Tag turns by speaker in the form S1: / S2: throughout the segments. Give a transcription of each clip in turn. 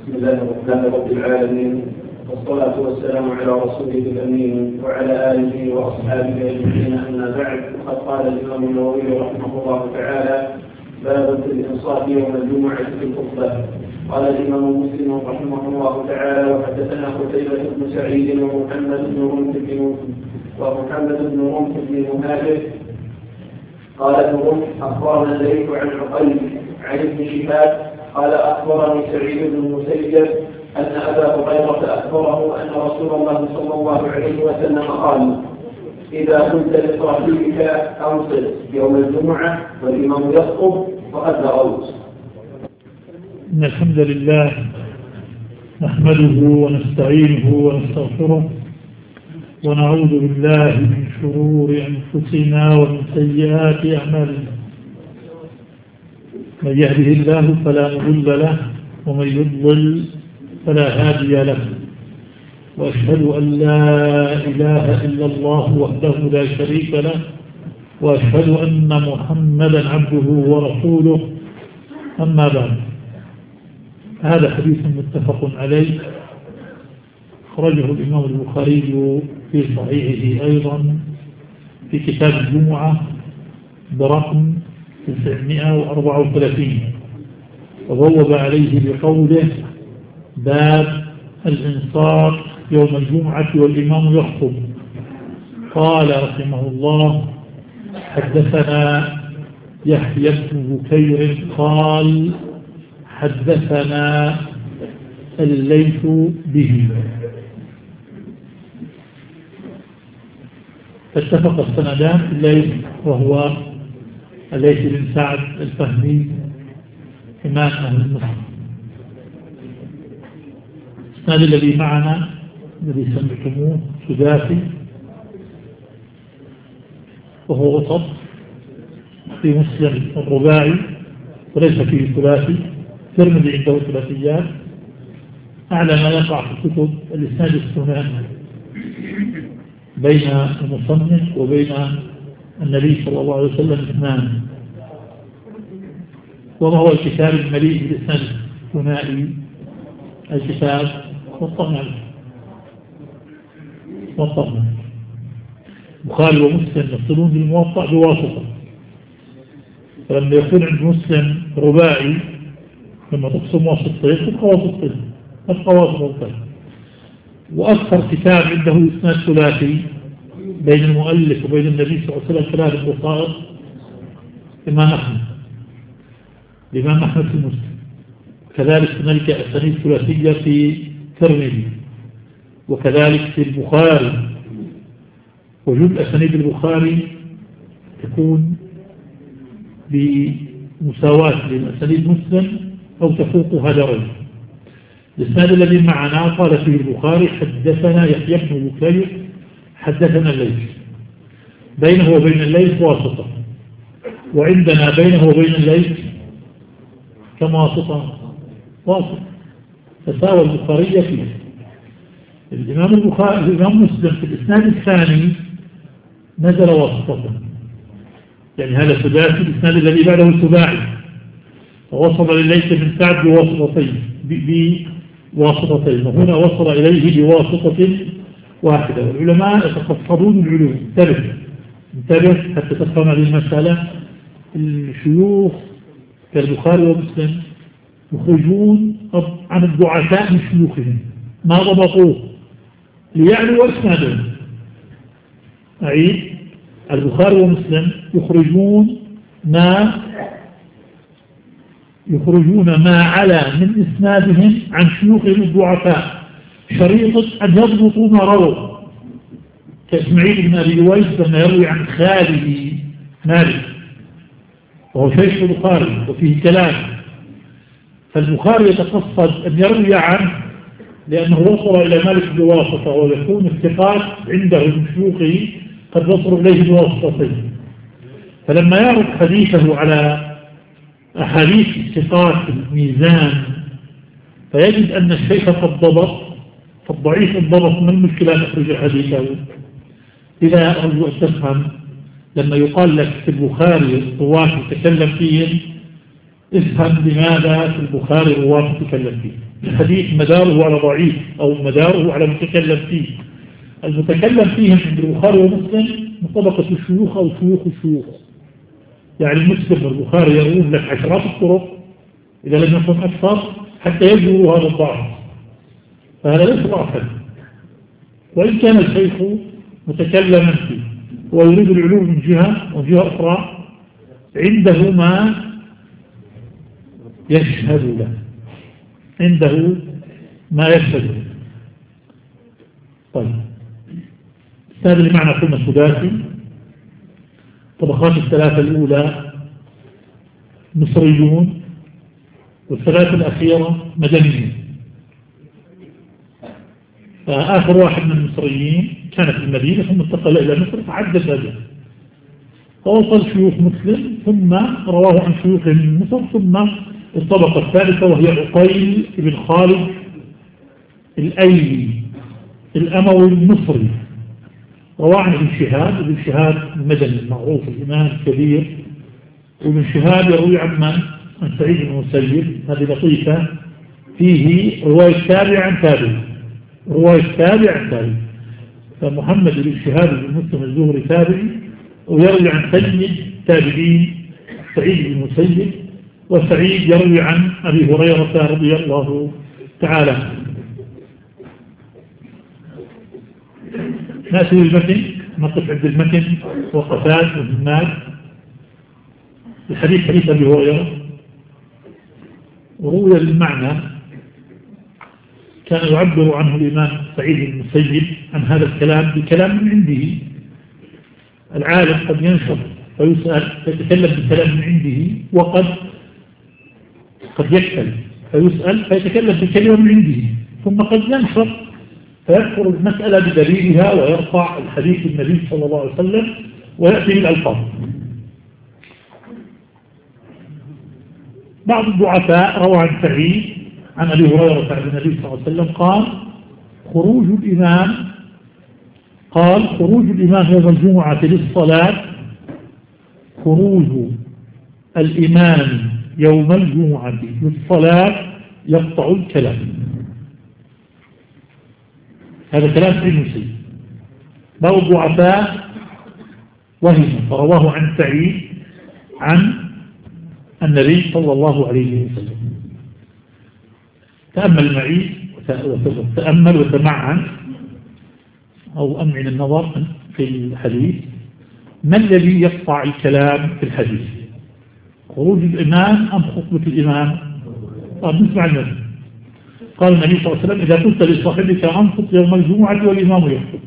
S1: بسم الله الرحمن رب العالمين، والصلاة والسلام على رسوله الأمين وعلى آله وأصحابه أجمعين، أما بعد. فقد قال الإمام النووي رحمه الله تعالى: باب في الإنصات يوم الجمعة في الخطبة. قال الإمام مسلم رحمه الله تعالى: وحدثنا قتيبة بن سعيد ومحمد بن رمح بن مهاجر قال ابن رمح أخبرنا الليث عن عقيل عن ابن شهاب قال أخبرني سعيد بن المسيب أن أبا هريرة أخبره أن رسول الله صلى الله عليه وسلم قال: إذا قلت لصاحبك أنصت يوم الجمعة والإمام يخطب فقد لغوت.
S2: إن الحمد لله نحمده ونستعينه ونستغفره ونعوذ بالله من شرور أنفسنا ومن سيئات أعمالنا. من يهده الله فلا مضل له ومن يضلل فلا هادي له، وأشهد أن لا إله إلا الله وحده لا شريك له، وأشهد أن محمدا عبده ورسوله. أما بعد، هذا حديث متفق عليه أخرجه الإمام البخاري في صحيحه أيضا في كتاب الجمعة برقم 934، وبوب عليه بقوله: باب الإنصات يوم الجمعة والإمام يخطب. قال رحمه الله: حدثنا يحيى بن بكير قال: حدثنا الليث به. فاتفق السندان في الليث، وهو الليث بن سعد الفهمي إمام أهل مصر. السند الذي معنا الذي سمعتموه ثلاثي، وهو وسط في مسلم الرباعي وليس فيه ثلاثي. الترمذي عنده ثلاثيات، أعلى ما يقع في كتب الإسناد الثنائي بين المصنف وبين النبي صلى الله عليه وسلم اثنان. وما هو الكتاب المليء بالإسناد الثنائي؟ الكتاب والطبع. البخاري ومسلم يصلون بالموطأ بواسطة، فلما يكون عند مسلم رباعي لما تقسم واسطتين تبقى واسطتين. وأكثر كتاب عنده إسناد ثلاثي بين المؤلف وبين النبي صلى الله عليه وسلم 3 بسائط الإمام أحمد في مسلم. كذلك هناك أسانيد ثلاثية في الترمذي، وكذلك في البخاري. وجود أسانيد البخاري تكون بمساواة لأسانيد مسلم أو تفوقها درجة. الإسناد الذي معنا قال فيه البخاري: حدثنا يحيى بن بكير حدثنا الليث. بينه وبين الليث واسطة، وعندنا بينه وبين الليث كم واسطة؟ فساوى البخاري فيه. الإمام مسلم في الإسناد الثاني نزل واسطة، يعني هذا ثلاثي. الإسناد الذي بعده سباعي، فوصل لليث بن سعد بواسطتين، وهنا وصل إليه بواسطة واحدة. والعلماء يتخصصون العلوم. انتبه حتى تفهم هذه المسألة. الشيوخ كالبخاري ومسلم يخرجون عن الضعفاء من شيوخهم ما ضبطوه ليعلوا اسنادهم. أعيد: البخاري ومسلم يخرجون ما علا من إسنادهم عن شيوخهم الضعفاء شريطة أن يضبطوا ما رووا، كإسماعيل بن أبي ويس لما يروي عن خالد مالك وهو شيخ البخاري وفيه كلام، فالبخاري يتقصد أن يروي عنه لأنه وصل إلى مالك بواسطة، ويكون الثقات عنده من شيوخه قد وصلوا إليه بواسطتين. فلما يعرض حديثه على أحاديث الثقات الميزان فيجد أن الشيخ قد ضبط، فالضعيف الضبط من المشكلة تخرج حديثه. إذا أرجو أن تفهم، لما يقال لك في البخاري الطوات يتكلم فيهم افهم لماذا في البخاري رواه متكلم فيه. الحديث مداره على ضعيف أو مداره على متكلم فيه. المتكلم فيهم عند البخاري ومسلم من طبقة الشيوخ أو شيوخ الشيوخ. يعني المسلم والبخاري يروون لك عشرات الطرق إذا لم يكن أكثر حتى يجبروا هذا الضعف، فهذا ليس ضعفا، وإن كان الشيخ متكلما فيه ويريد العلوم من جهة وجهة أخرى عنده ما يشهد له، عنده ما يشهد له. طيب، هذا اللي معنى قلنا ثلاثي. طبقات الثلاثة الأولى مصريون، والثلاثة الأخيرة مدنيون. فآخر واحد من المصريين كان في المدينة ثم انتقل إلى مصر فعدد هذا، فوصل شيوخ مسلم ثم رواه عن شيوخ من مصر، ثم الطبقة الثالثة وهي عقيل بن خالد الأيلي الأموي المصري، رواه عن ابن شهاب. ابن شهاب المدني المعروف الإمام الكبير، وابن شهاب يروي عن سعيد بن المسيب. هذه لطيفة، فيه رواية تابع عن تابع، رواية تابع عن تابع. فمحمد بن شهاب بن مسلم الزهري تابعي، ويروي عن سيد تابعين سعيد بن المسيب، وسعيد يروي عن أبي هريرة رضي الله تعالى عنه. نأتي المتن، نقف عند المتن وقفات ومهمات. الحديث حديث أبي هريرة، وروي المعنى كان يعبر عنه الإمام سعيد بن المسيب عن هذا الكلام بكلام من عنده. العالم قد ينشر فيسأل فيتكلم بكلام من عنده، وقد يكتل فيسأل فيتكلم بكلمة من عنده، ثم قد ينشر فيذكر المسألة بدليلها ويرفع الحديث النبي صلى الله عليه وسلم ويأتي بالألفاظ. بعض الضعفاء روى عن سعيد عن أبي هريرة عن النبي صلى الله عليه وسلم قال خروج الإمام يوم الجمعة للصلاة، خروج الإمام يوم الجمعة للصلاة يقطع الكلام. هذا كلام في المسيح. بعض الضعفاء وهم فرواه عن سعيد عن النبي صلى الله عليه وسلم. تأمل معي وتأمل وتمعن أو أمعن النظر في الحديث. ما الذي يقطع الكلام في الحديث؟ خروج الإمام أم خطبة الإمام؟ نسمع المثل. قال النبي صلى الله عليه وسلم إذا قلت لصاحبك أنصت يوم الجمعة والإمام يخطب.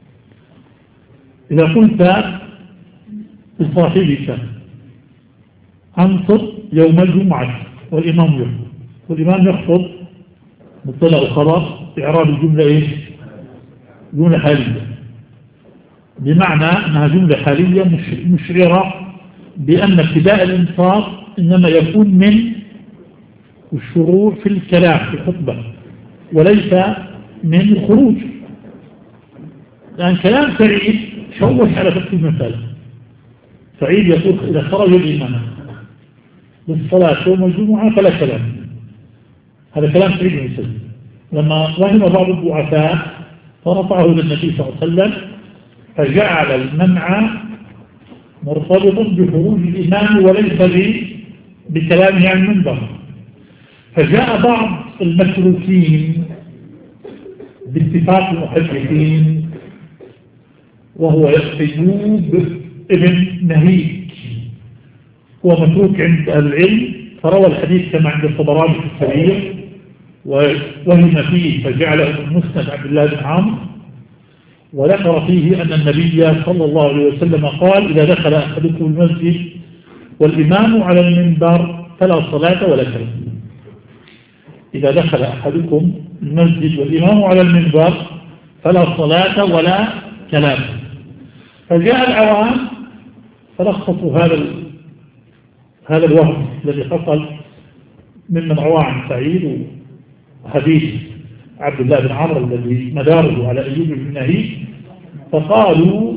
S2: إذا قلت لصاحبك أنصت يوم الجمعة والإمام يخطب، والإمام يخطب مبتدأ وخبر إعراب الجملة إيش؟ جملة حالية، بمعنى أنها جملة حالية مشعرة بأن ابتداء الإنصات إنما يكون من الشروع في الكلام في الخطبة وليس من الخروج. لأن كلام سعيد شوش على تفسير المسألة. سعيد يقول إذا خرج الإمام للصلاة يوم الجمعة فلا كلام. هذا كلام سعيد بن مسيب. لما وهم بعض الضعفاء فرفعه للنبي صلى الله عليه وسلم فجعل المنع مرتبطا بخروج الإمام وليس بكلامه عن المنبر. فجاء بعض المتروكين باتفاق المحدثين وهو يحتجوب ابن نهيك، هو متروك عند العلم، فروى الحديث كما عند الطبراني في الكبير وهم فيه فجعله من مسند عبد الله بن عمرو، وذكر فيه أن النبي صلى الله عليه وسلم قال إذا دخل أحدكم المسجد والإمام على المنبر فلا صلاة ولا كلام. إذا دخل أحدكم المسجد والإمام على المنبر فلا صلاة ولا كلام. فجاء العوام فلخصوا هذا الوهم الذي حصل ممن روى عن سعيد وحديث عبد الله بن عمرو الذي مداره على أيوب بن نهيك، فقالوا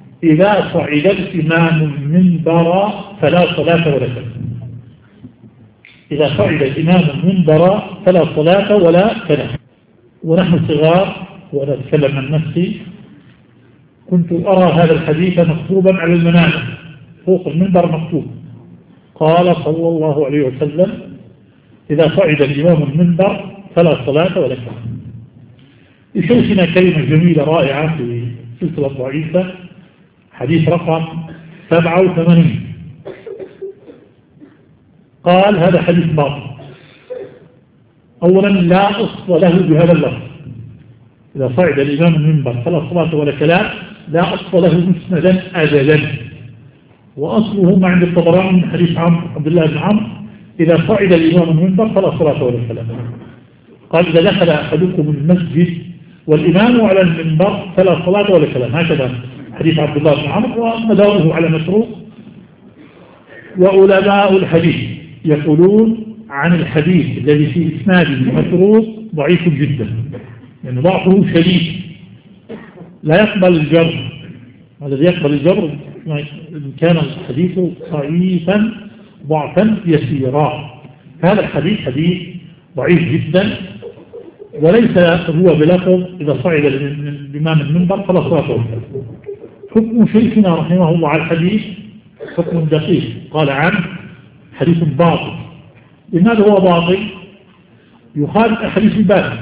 S2: إذا صعد الإمام المنبر فلا صلاة ولا كلام. إذا صعد الإمام المنبر فلا صلاة ولا كلام. ونحن صغار، وأنا أتكلم عن نفسي، كنت أرى هذا الحديث مكتوبا على المنابر فوق المنبر مكتوب: قال صلى الله عليه وسلم: إذا صعد الإمام المنبر فلا صلاة ولا كلام. يشوفنا كلمة جميلة رائعة في سلسلة ضعيفة، حديث رقم 87. قال: هذا حديث باطل. أولا لا أصل له بهذا اللفظ: إذا صعد الإمام المنبر فلا صلاة ولا كلام، لا أصل له مسندا أبدا. وأصله ما عند الطبراني من حديث عبد الله بن عمرو: إذا صعد الإمام المنبر فلا صلاة ولا كلام. قال: إذا دخل أحدكم المسجد والإمام على المنبر فلا صلاة ولا كلام. هكذا حديث عبد الله بن عمرو، ومداره على مسروق. وعلماء الحديث يقولون عن الحديث الذي في إسناده مسروق ضعيف جدا، يعني ضعفه شديد لا يقبل الجر. الذي يقبل الجر إن كان الحديث ضعيفا ضعفا يسيرا. هذا الحديث حديث ضعيف جدا، وليس هو بلفظ إذا صعد الإمام المنبر فلا صلاة ولا كلام. حكم شيخنا رحمه الله على الحديث حكم دقيق، قال عنه حديث باطل. لماذا هو باطل؟ يخالف أحاديث الباب،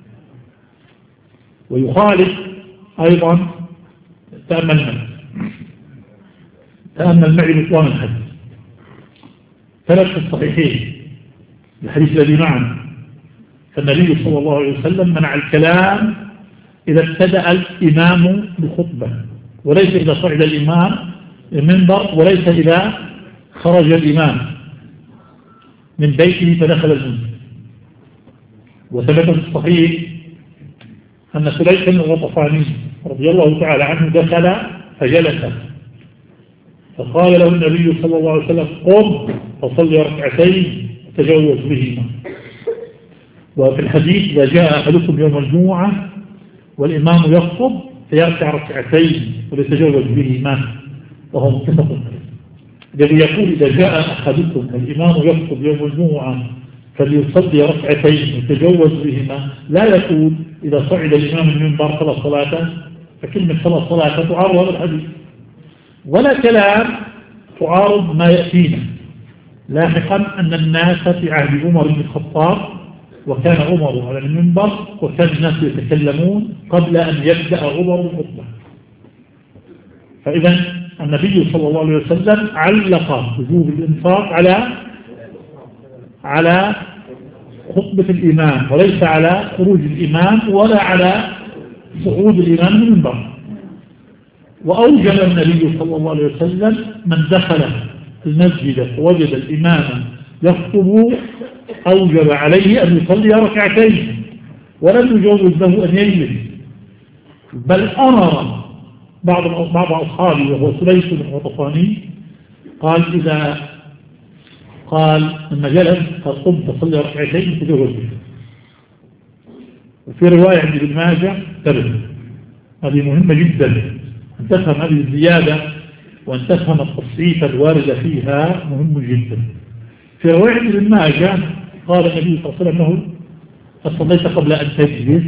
S2: ويخالف أيضا تأمل معي بطلان الحديث. ثلاث الصحيحين الحديث الذي معنا: فالنبي صلى الله عليه وسلم منع الكلام إذا ابتدأ الإمام بخطبة، وليس إذا صعد الإمام المنبر، وليس إذا خرج الإمام من بيته فدخل المسجد. وثبت في الصحيح أن سليك الغطفاني رضي الله تعالى عنه دخل فجلس، فقال له النبي صلى الله عليه وسلم: قم فصلي ركعتين وتجوز بهما. وفي الحديث: إذا جاء أحدكم يوم الجمعة والإمام يخطب فيركع ركعتين وليتجوز بهما، وهو متفق عليه. الذي يقول: إذا جاء أحدكم والإمام يخطب يوم الجمعة فليصلي ركعتين ويتجوز بهما، لا يقول إذا صعد الإمام المنبر فلا صلاة، فكلمة فلا صلاة تعارض الحديث، ولا كلام تعارض ما يأتينا لاحقا أن الناس في عهد عمر بن الخطاب، وكان عمر على المنبر وكان الناس يتكلمون قبل أن يبدأ عمر الخطبة. فإذا النبي صلى الله عليه وسلم علق وجوب الإنصات على خطبة الإمام، وليس على خروج الإمام ولا على صعود الإمام من المنبر. وأوجب النبي صلى الله عليه وسلم: من دخل المسجد فوجد الإمام يخطب أوجب عليه أن يصلي ركعتين، ولم يجوز له أن يجلس، بل أمر بعض أصحابه وهو سليك الغطفاني قال لما جلس قال: قم فصلي ركعتين تجوز به. وفي رواية عند ابن ماجه تبدو هذه مهمة جدا أن تفهم هذه الزيادة، وأن تفهم التصحيف الوارد فيها مهم جدا. في رواية عند ابن ماجه قال النبي صلى الله عليه وسلم: أصليت قبل أن تجلس؟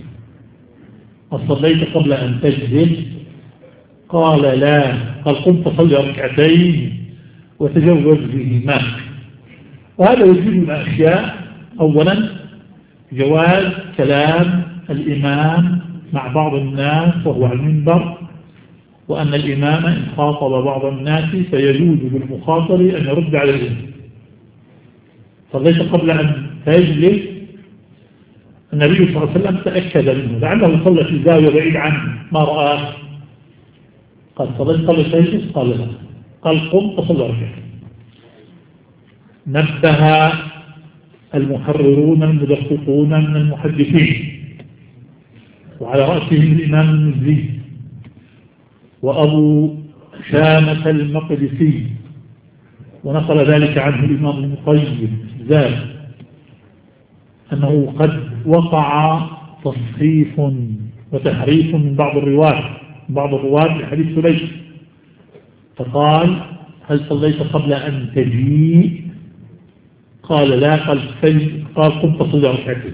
S2: أصليت قبل أن تجلس؟ قال: لا. قال: قم فصلي ركعتين وتجوز بهما. وهذا يجب أشياء: أولا جواز كلام الإمام مع بعض الناس وهو على المنبر، وأن الإمام إن خاطب بعض الناس فيجوز بالمخاطب أن يرد عليهم. صليت قبل أن تجلس، النبي صلى الله عليه وسلم تأكد منه، لعله صلى في زاوية بعيد عنه ما رآه. قال: صليت قبل تجلس؟ قال: لا. قال: قم فصلي ركعتين. نبه المحررون المدققون من المحدثين، وعلى رأسهم الإمام المزي وأبو شامة المقدسي، ونقل ذلك عنه الإمام المقيم زاد، أنه قد وقع تصحيف وتحريف من بعض الرواة لحديث سليك، فقال: هل صليت قبل أن تجيء؟ قال لا، قال قم فصل ركعتين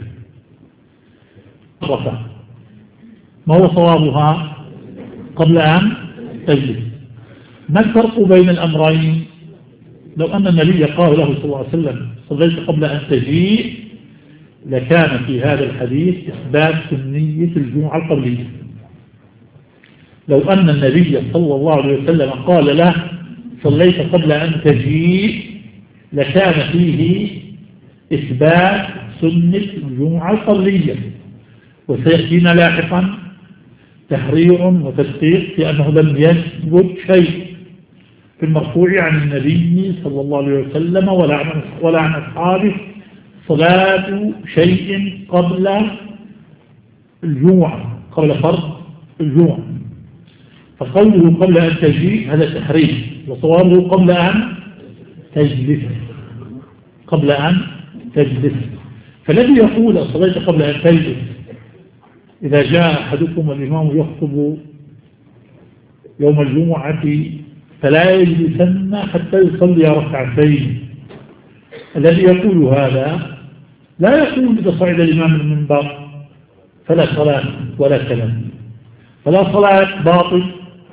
S2: رفع. ما هو صوابها؟ قبل أن تجلس. ما الفرق بين الأمرين؟ لو أن النبي قال له صلى الله عليه وسلم صليت قبل أن تجيء لكان في هذا الحديث إثبات سنية الجمعة القبلية. لو أن النبي صلى الله عليه وسلم قال له صليت قبل أن تجيء لكان فيه إثبات سنة الجمعة القبلية. وسيأتينا لاحقا تحرير وتدقيق في أنه لم يثبت شيء في المرفوع عن النبي صلى الله عليه وسلم ولا عن أصحابه صلاة شيء قبل الجمعة، قبل فرض الجمعة. فقوله قبل أن تجيء هذا تحريم، وصوابه قبل أن تجلس، قبل أن تجلس. فالذي يقول صليت قبل أن تجلس إذا جاء أحدكم والإمام يخطب يوم الجمعة فلا يجلسن حتى يصلي ركعتين، الذي يقول هذا لا يقول إذا صعد الإمام المنبر فلا صلاة ولا كلام، فلا صلاة باطل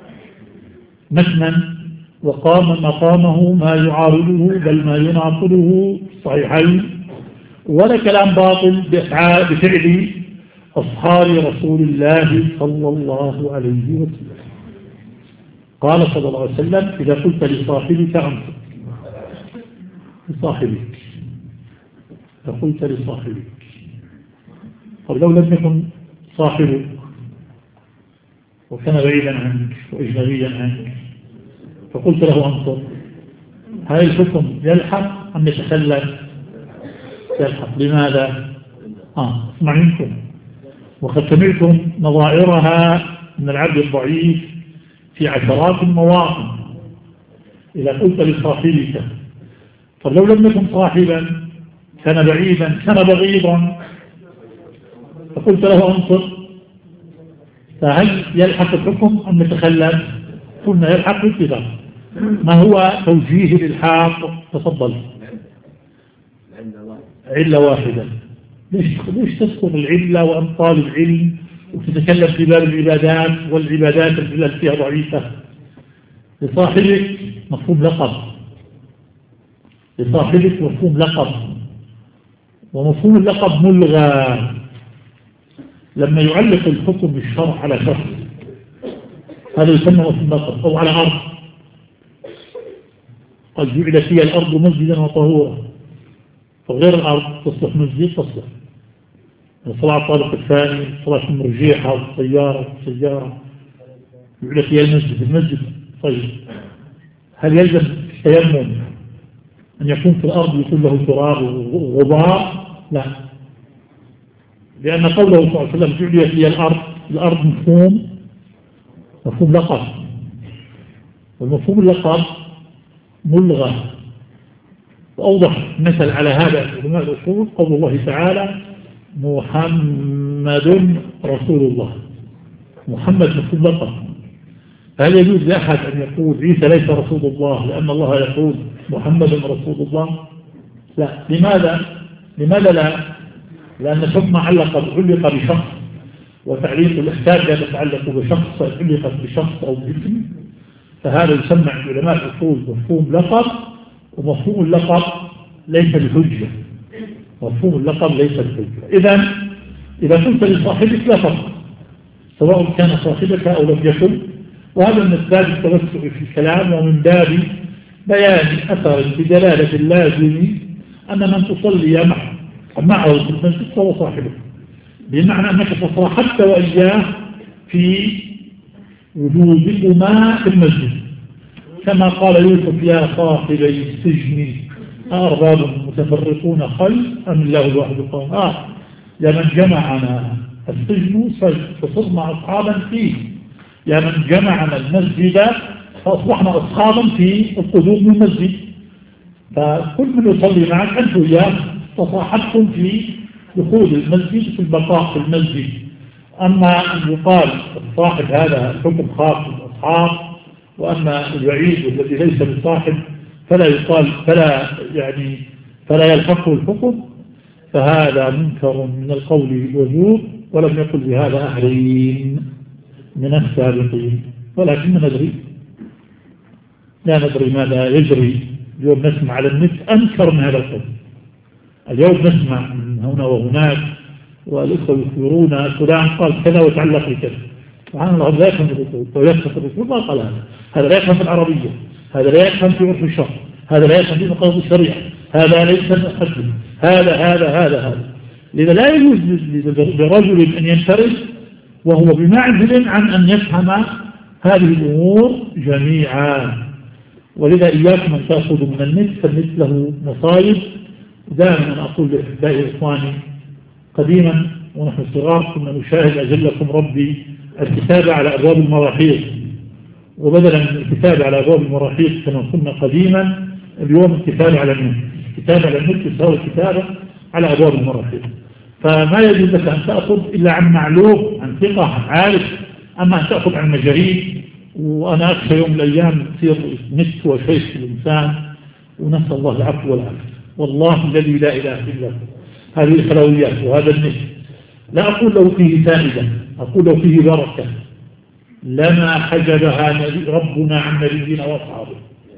S2: مثلا وقام مقامه ما يعارضه بل ما يناقضه صحيحين، ولا كلام باطل بفعل أصحاب رسول الله صلى الله عليه وسلم. قال صلى الله عليه وسلم إذا قلت لصاحبك أنصت، لصاحبك، فقلت لصاحبك. طب لو لم يكن صاحبك وكان بعيدا عنك وإجنبيا عنك فقلت له أنصت، هل الحكم يلحق أم يتخلف؟ يلحق. لماذا؟ اسمع منكم، وقد سمعتم نظائرها من العبد الضعيف في عشرات المواطن. إذا قلت لصاحبك، طب لو لم يكن صاحبا كان بعيدا كان بغيضا فقلت له أنصت، فهل يلحق الحكم أم يتخلف؟ قلنا يلحق بالاتفاق. ما هو توجيه الإلحاق؟ تفضل. علة واحدة. ليش تذكر العلة وأن طالب علم وتتكلم في باب العبادات والعبادات التي فيها ضعيفة؟ لصاحبك مفهوم لقب، لصاحبك مفهوم لقب، ومفهوم اللقب ملغى لما يعلق الحكم بالشرع على شخص، هذا يسمى مفهوم لقب. أو على أرض، قد جعل فيها الأرض مسجدا وطهورا، فغير الأرض تصلح مسجد، تصلح الصلاة الطابق الثاني، صلاة المرجيحة والسيارة جعل فيها المسجد. طيب هل يلزم التيمم أن يكون في الأرض يكون له تراب وغبار؟ لا، لأن قوله صلى الله عليه وسلم جعل فيها الأرض مفهوم لقب، والمفهوم اللقب ملغى. وأوضح مثل على هذا علماء الأصول قول الله تعالى محمد رسول الله. محمد مفهوم لقب، هل يجوز لأحد أن يقول عيسى ليس رسول الله لأن الله يقول محمد رسول الله؟ لا. لماذا لا؟ لأن الحكم علق بشخص، وتعليق الإحتاج لا يتعلق بشخص، علقت بشخص أو باسم، فهذا يسمى عند علماء الأصول مفهوم لقب. ومفهوم اللقب ليس بحجة، مفهوم اللقب ليس بحجة. إذا كنت لصاحبك لا فرق، سواء كان صاحبك أو لم يكن. وهذا من باب التوسع في الكلام ومن باب بيان أثر بدلالة اللازم أن من تصلي معه في المسجد فهو صاحبه، بمعنى أنك تصاحبت وإياه في وجودكما في المسجد، كما قال يوسف يا صاحبي السجن أأرباب متفرقون خير أم الله الواحد القهار. يا من جمعنا السجن فصرنا أصحابا فيه، يا من جمعنا المسجد فأصبحنا أصحابا في القدوم من المسجد. فكل من يصلي معك أنت وياه تصاحبتم في دخول المسجد، في البقاء في المسجد. أما أن يقال الصاحب هذا الحكم خاص بالأصحاب، وأما البعيد الذي ليس بالصاحب فلا فلا يلحقه الحكم، فهذا منكر من القول وزور، ولم يقل بهذا أهلين من السابقين. ولكن ندري، لا ندري ماذا يجري. اليوم نسمع على النت أنكر من هذا القول. اليوم نسمع من هنا وهناك، والأخوة يخبرون فلان قال كذا وتعلق بكذا. سبحان الله، لا يفهم الرسول ويسقط الرسول ما قال هذا لا يفهم في العربية، هذا لا يفهم في عرف الشرع، هذا لا يفهم في مقاصد الشريعة، هذا ليس محدد، هذا. لذا لا يجوز لرجل أن ينفرد وهو بمعزل عن أن يفهم هذه الأمور جميعا. ولذا إياكم أن تأخذوا من النت، فالنت له مصايب. دائما أقول لأحبائي إخواني، قديما ونحن صغار كنا نشاهد أجلكم ربي الكتابة على أبواب المراحيض، وبدلا من الكتابة على أبواب المراحيض كما كنا قديما، اليوم الكتابة على النت. الكتابة على النت تساوي الكتابة على أبواب المراحيض. فما يجوز لك أن تأخذ إلا عن معلوم، عن ثقة، عن عارف. أما أن تأخذ عن مجاريد، وأنا أخشى يوم من الأيام يصير نت وشيش في الإنسان، ونسأل الله العفو والعافية. والله الذي لا إله إلا هو، هذه الحلويات وهذا النت لا أقول له فيه فائدة، أقول له فيه بركة، لما حجبها ربنا عن نبينا وأصحابه.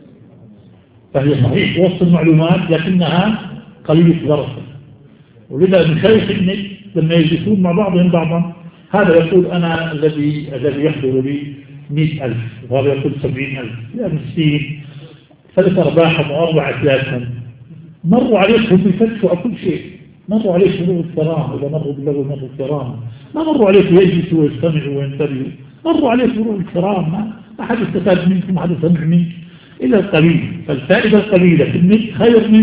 S2: فهي صحيح وسط المعلومات لكنها قليلة بركة. ولذا مشايخ النت لما يجلسون مع بعضهم بعضا، هذا يقول أنا الذي يحضر لي 100,000، وهذا يقول 70,000. يا مسكين، 3 أرباحهم و4 أثلاثهم مروا عليك هم يفتشوا على كل شيء. مروا عليك مرور الكرام، إذا مروا باللغو مروا الكرام، ما مروا عليك يجلسوا ويستمعوا وينتبهوا، مروا عليك مرور الكرام. ما أحد استفاد منكم، ما أحد سمع منك إلا القليل. فالفائدة القليلة في النت خير من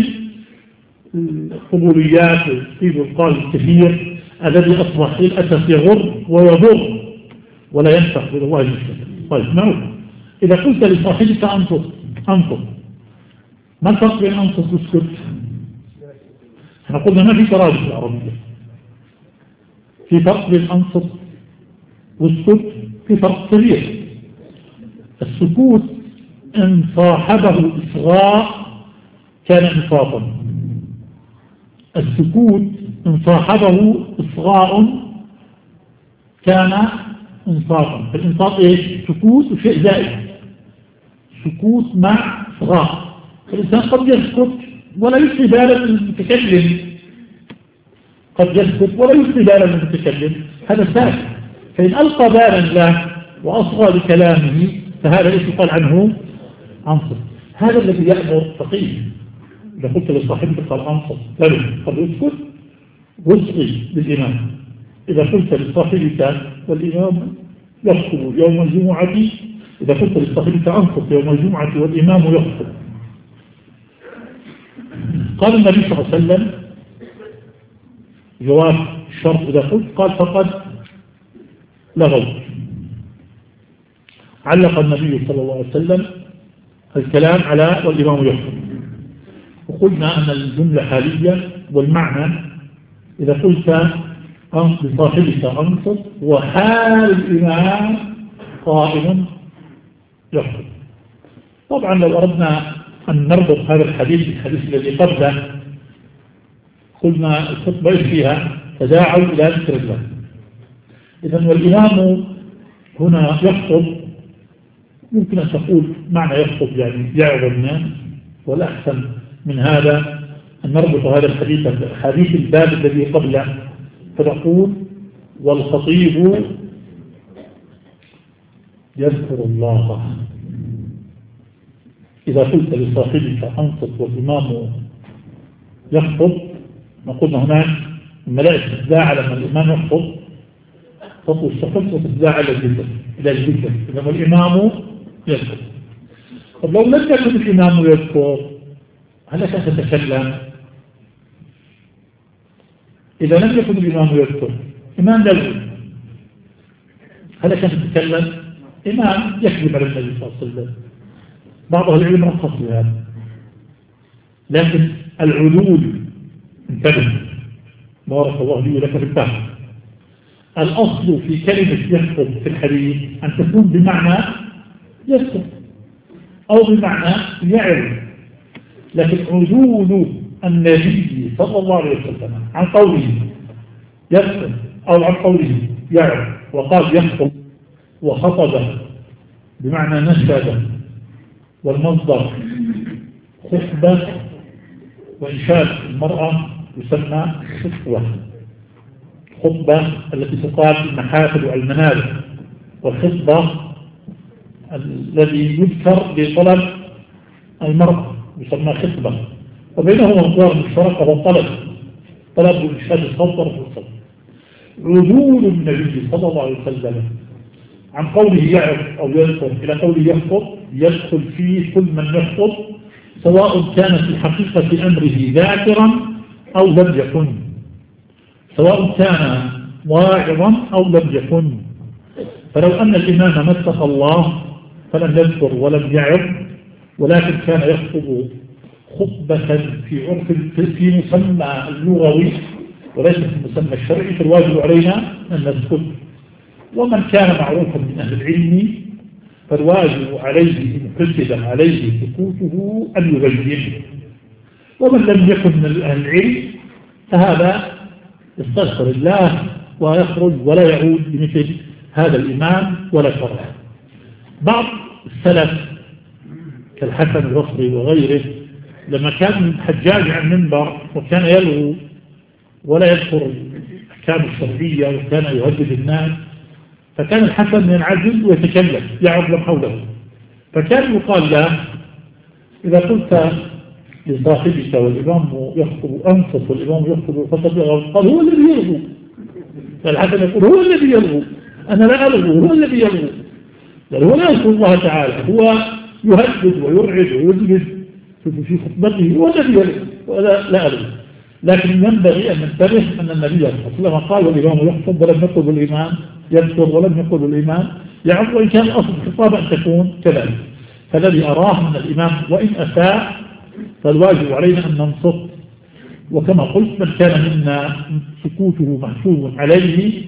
S2: القبوليات والطيب والقال الكثير الذي أصبح للأسف يغر ويضر ولا ينفع بالله المشكلة. طيب نعود، إذا قلت لصاحبك أنصت، ما الفرق بين أنصت واسكت؟ احنا قلنا ما في ترادف في العربية. في فرق بين أنصت واسكت، في فرق كبير. السكوت إن صاحبه إصغاء كان إنصافا. السكوت إن صاحبه إصغاء كان إنصافا. فالإنصاف إيش؟ سكوت وشيء زائد، سكوت مع إصغاء. الإنسان قد يسكت ولا يلقي بالا للمتكلم، قد يسكت ولا يلقي بالا للمتكلم، هذا ساكت. فإن ألقى بالا له وأصغى لكلامه فهذا ليس يقال عنه أنصت. هذا الذي يأمر فقيه. إذا قلت لصاحبك قال أنصت، قد يسكت واصغي للإمام. إذا قلت لصاحبك والإمام يخطب يوم الجمعة، إذا قلت لصاحبك أنصت يوم الجمعة والإمام يخطب. قال النبي صلى الله عليه وسلم جواب الشرط إذا قلت، قال فقد لغوت. علق النبي صلى الله عليه وسلم الكلام على والإمام يخطب. وقلنا أن الجملة حالية، والمعنى إذا قلت لصاحبك أنصت وحال الإمام قائم يخطب. طبعا لو أردنا أن نربط هذا الحديث بالحديث الذي قبله، قلنا الخطبة فيها تداعوا إلى ذكر الله. إذن والإمام هنا يخطب، ممكن أن تقول معنى يخطب يعني يعظ الناس، والأحسن من هذا أن نربط هذا الحديث بحديث الباب الذي قبله، فتقول والخطيب يذكر الله. إذا قلت لصاحبك أنصت والإمام يخطب، نقول هناك الملائكة تتداعى لما الإمام يخطب، تطوي الشخص وتتداعى إلى الذكر إنما الإمام يذكر. طب لو لم يكن الإمام يذكر هل كان تتكلم؟ إذا لم يكن الإمام يذكر، إمام لغو، هل كان تتكلم؟ إمام يكذب على النبي صلى الله عليه وسلم. بعض العلم رخص بهذا، لكن العلول انتبه، بارك الله لي ولك في الفهم. الأصل في كلمة يخطب في الحديث أن تكون بمعنى يخطب أو بمعنى يعرف، لكن علول النبي صلى الله عليه وسلم عن قوله يخطب أو عن قوله يعرف، وقال يخطب وخطب بمعنى نشد، والمصدر خطبة، وإنشاد المرأة يسمى خطوة، خطبة التي تقال في المحافل والمنابر، والخطبة الذي يذكر بطلب المرأة يسمى خطبة، وبينهما مقدار مشترك وهو طلب إنشاد الصوت ورفع الصوت. عدول النبي صلى الله عليه وسلم عن قوله يعرف أو يذكر إلى قوله يخطب يدخل فيه كل من يخطب، سواء كان في حقيقة أمره ذاكرا أو لم يكن، سواء كان واعظا أو لم يكن. فلو أن الإمام ما اتقى الله فلم يذكر ولم يعظ، ولكن كان يخطب خطبة في عرف في مسمى اللغوي وليس في المسمى الشرعي، فالواجب علينا أن نذكر. ومن كان معروفا من أهل العلم فالواجب عليه إن حسب عليه سكوته أن يبين، ومن لم يكن من أهل العلم فهذا يستغفر الله ويخرج ولا يعود لمثل هذا الإمام ولا شرعه. بعض السلف كالحسن البصري وغيره لما كان الحجاج عن المنبر وكان يلغو ولا يذكر الأحكام الشرعية وكان يهدد الناس، فكان الحسن ينعزل ويتكلم يعرض من حوله، فكان يقال له إذا قلت لصاحبك والإمام يخطب أنصت والإمام يخطب فتبلغ، قال هو الذي يلغو. فالحسن يقول هو الذي يلغو، أنا لا ألغو، هو الذي يلغو، بل هو لا يذكر الله تعالى، هو يهدد ويرعد ويزجد في خطبته، هو الذي يلغو ولا لا ألغو. لكن ينبغي أن ننتبه أن النبي صلى الله عليه وسلم قال والإمام يخطب ولم يقل الإمام يذكر ولم يقل الإمام يعظ، وإن كان أصل الخطاب أن تكون كذلك. فالذي أراه من الإمام وإن أساء فالواجب علينا أن ننصت، وكما قلت من كان منا سكوته محسوب عليه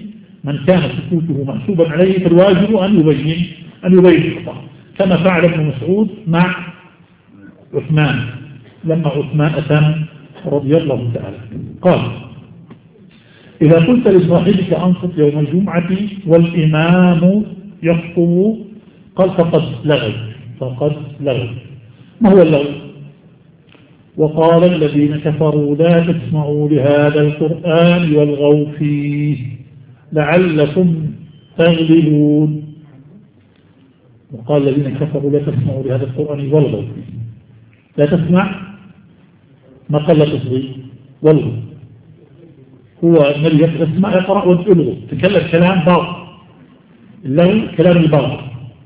S2: فالواجب أن يبين الخطأ، كما فعل ابن مسعود مع عثمان لما عثمان أتم رضي الله تعالى. قال إذا قلت لصاحبك أنصت يوم الجمعة والإمام يخطب، قال فقد لغوا. ما هو اللغو؟ وقال الذين كفروا لا تسمعوا لهذا القرآن والغوا فيه لعلكم تغلبون. وقال الذين كفروا لا تسمعوا لهذا القرآن والغوا فيه، لا تسمع ما قال لا تصغي والغوا، هو النبي يسمع يقرأ والغوا، تكلم كلام باطل، اللغو كلام الباطل.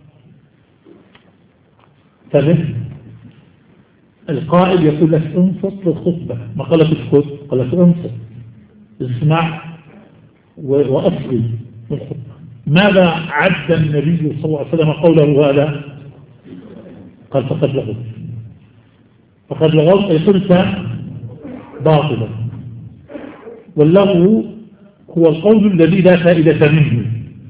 S2: فمثل القائد يقول لك انصت للخطبة، ما قال لك اسكت، قال لك انصت اسمع وأصغي للخطبة. ماذا عد النبي صلى الله عليه وسلم قوله هذا؟ قال فقد لغوت أي قلت باطلا. واللغو هو القول الذي لا فائدة منه.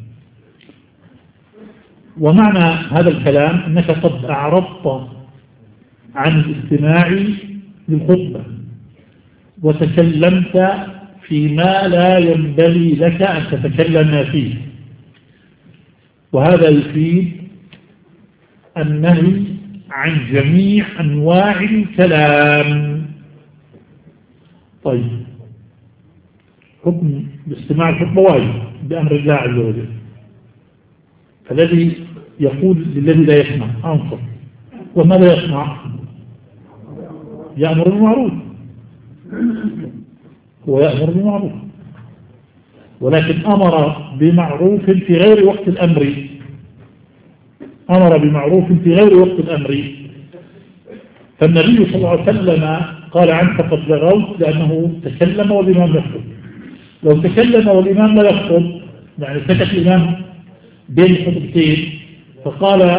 S2: ومعنى هذا الكلام أنك قد أعرضت عن الاستماع للخطبة وتكلمت فيما لا ينبغي لك أن تتكلم فيه، وهذا يفيد النهي عن جميع أنواع الكلام. طيب، حكم باستماع الخطبة واجب بأمر الله عز وجل، فالذي يقول للذي لا يسمع أنصت، وما لا يسمع يأمر بالمعروف، هو يأمر بالمعروف، ولكن أمر بمعروف في غير وقت الأمر، فالنبي صلى الله عليه وسلم قال عنه فقد لغوت لأنه تكلم والإمام يخطب. لو تكلم والإمام لا يخطب، يعني سكت الإمام بين الخطبتين فقال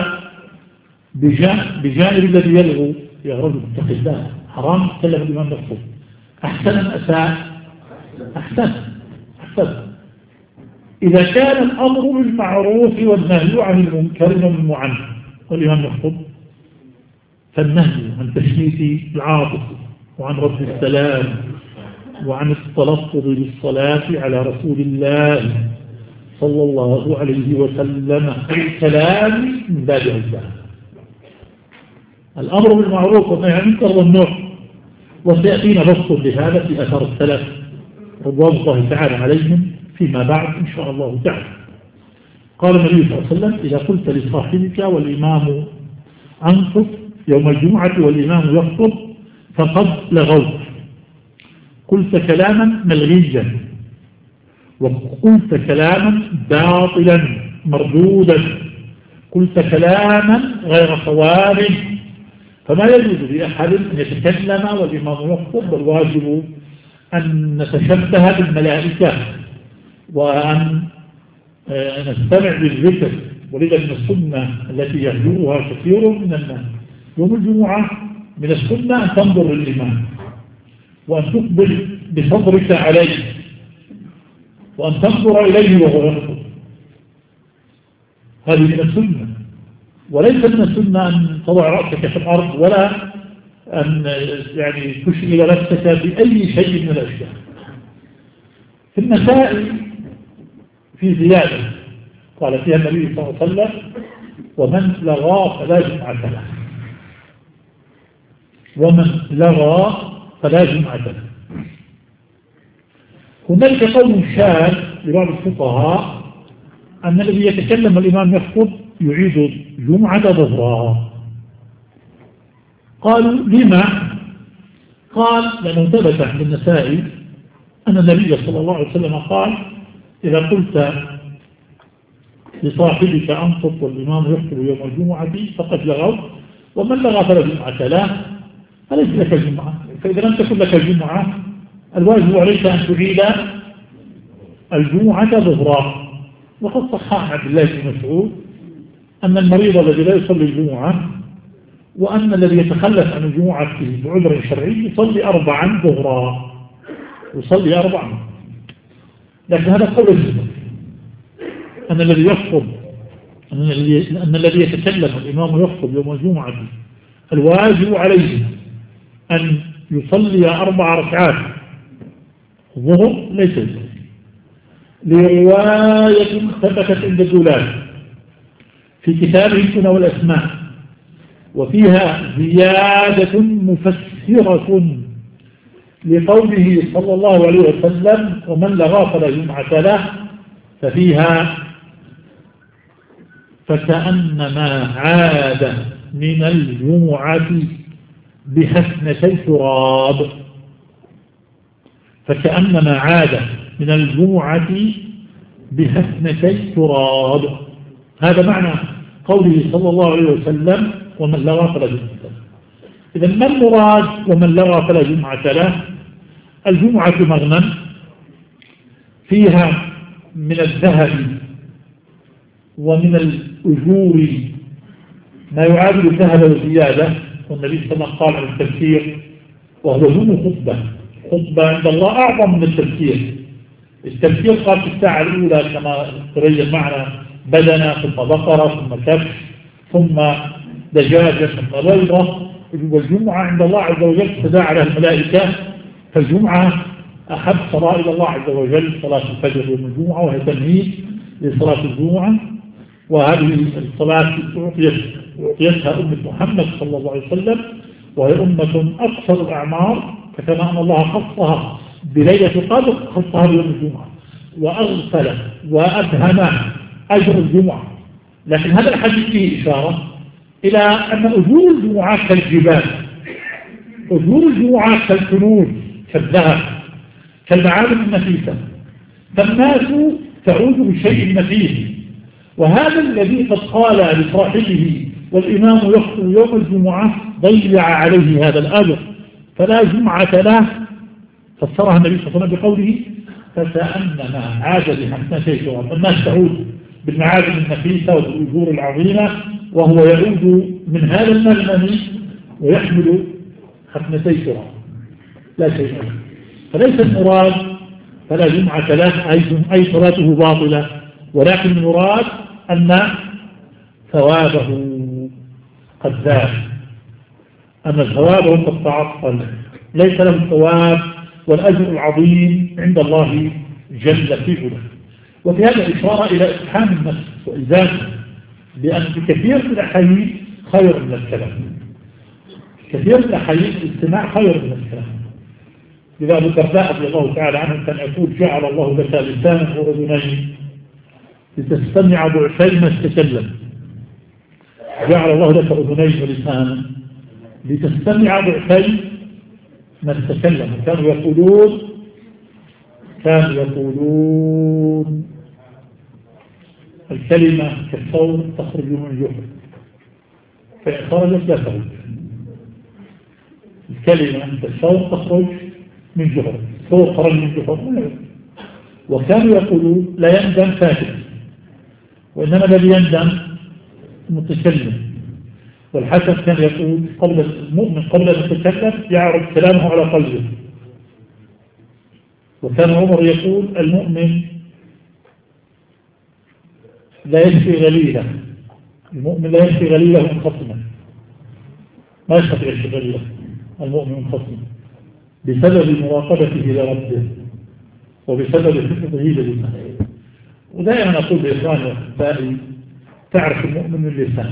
S2: بجانب الذي يلغو يا رجل اتق الله، حرام تكلم الإمام يخطب، أحسن أساء أحسن. إذا كان الأمر بالمعروف والنهي عن المنكر والمنهي عنه والإمام يخطب، فالنهي عن تشميت العاطف وعن رد السلام وعن التلفظ بالصلاة على رسول الله صلى الله عليه وسلم. الكلام من باب أولى. الأمر بالمعروف والنهي عن المنكر والنهي، وسيأتينا بسط لهذا في أثر السلف رضوان الله تعالى عليهم فيما بعد إن شاء الله تعالى. قال النبي صلى الله عليه وسلم: إذا قلت لصاحبك والإمام أنصت يوم الجمعة والإمام يخطب فقد لغوت، قلت كلاما ملغيا، وقلت كلاما باطلا مردودا، قلت كلاما غير صواب، فما يجوز لأحد أن يتكلم والإمام يخطب، والواجب أن نتشبه بالملائكة وأن نستمع للذكر. ولذا من السنة التي يهجرها كثير من الناس يوم الجمعة من السنة أن تنظر للإمام وأن تقبل بصدرك عليه وأن تنظر إليه وهو يخطب. هذه من السنة، وليس من السنة أن تضع رأسك في الأرض ولا أن يعني تشغل نفسك بأي شيء من الأشياء. في النساء في زيادة قال فيها النبي صلى الله عليه وسلم: ومن لغى فلا جمعة له. ومن لغى فلا جمعة له. هناك قول شاذ لبعض الفقهاء أن الذي يتكلم الإمام يخطب يعيد جمعة ظهرها. قالوا: لما؟ قال: لأنه ثبت عند النسائي أن النبي صلى الله عليه وسلم قال: إذا قلت لصاحبك أنصت والإمام يخطب يوم الجمعة فقد لغوا، ومن لغى فلا جمعة له، فليس لك جمعة. فإذا لم تكن لك جمعة الواجب عليك أن تعيد الجمعة ظهرا. وقد صح عن عبد الله بن مسعود أن المريض الذي لا يصلي الجمعة وأن الذي يتخلف عن الجمعة بعذر شرعي يصلي 4 ظهرا، يصلي 4. لكن هذا قول الجمهور أن الذي يخطب أن الذي يتكلم الإمام يخطب يوم الجمعة الواجب عليه أن يصلي 4 ركعات الظهر ليس يصلي، لرواية ثبتت عند الدولاب في كتابه السنة والأسماء وفيها زيادة مفسرة لقوله صلى الله عليه وسلم: ومن لغى فلا جمعة له، ففيها: فكأنما عاد من الجمعة بحسنتي تراب. فكأنما عاد من الجمعة بحسنتي تراب. هذا معنى قوله صلى الله عليه وسلم: ومن لغى فلا جمعة له. إذا ما المراد ومن لغى فلا جمعة له؟ الجمعة مغنم فيها من الذهب ومن الأجور ما يعادل الذهب والزيادة. والنبي صلى الله عليه وسلم قال عن التفسير: وهو دون خطبة عند الله أعظم من التفسير. التفسير قال في الساعة الأولى كما تبين معنا بدنة، ثم بقرة، ثم كبش، ثم دجاجة، ثم بيضة. والجمعة عند الله عز وجل تداعى لها الملائكة، فالجمعة أحب صلاة إلى الله عز وجل صلاة الفجر يوم الجمعة، وهي تمهيد لصلاة الجمعة. وهذه الصلاة أعطيتها أمة محمد صلى الله عليه وسلم، وهي أمة أكثر الأعمار، فكما أن الله خصها بليلة القدر خصها بيوم الجمعة وأغفل وأبهم أجر الجمعة. لكن هذا الحديث فيه إشارة إلى أن أجور الجمعة كالجبال، أجور الجمعة كالكنوز كالذهب كالمعادن النفيسة، فالناس تعود بشيء نفيس. وهذا الذي قد قال لصاحبه والإمام يخطب يوم الجمعة ضيع عليه هذا الأجر فلا جمعة له، فسرها النبي صلى الله عليه وسلم بقوله: فكأنما عاد بحسنتي تراب. الناس تعود بالمعادن النفيسة والأجور العظيمة، وهو يعود من هذا المغنم ويحمل حسنتي تراب لا شيء له. فليس المراد فلا جمعة له أي صلاته باطلة، ولكن المراد أن ثوابه قد زاد، أن ثوابه قد تعطل، ليس له الثواب والأجر العظيم عند الله جل في علاه. وفي هذا إشارة إلى إفحام النفس وإزالته، لأن كثير من الأحاديث خير من الكلام، كثير من الأحاديث الاستماع خير من الكلام. لذا أبو الدرداء رضي الله تعالى عنه كان يقول: جعل الله لك لسانا وأذنين لتستمع ضعفي ما تتكلم. جعل الله لك أذنين ولسانا لتستمع ضعفي ما تتكلم. كانوا يقولون الكلمة كالصوت تخرج من جحر فإن خرجت لا تخرج. الكلمة كالصوت تخرج من جحر، صوت خرج من جحر. وكانوا يقولون لا يندم فاتح، وإنما الذي يندم متكلم. والحسن كان يقول: قبل المؤمن قبل أن يتكلم يعرض كلامه على قلبه. وكان عمر يقول: المؤمن لا يشفي غليله، المؤمن لا يشفي غليله من خصمه، ما يستطيع يشفي غليله المؤمن من خصمه بسبب مراقبته لربه وبسبب حفظه للسان. ودائما أقول لإخواني وأحبائي: تعرف المؤمن من اللسان،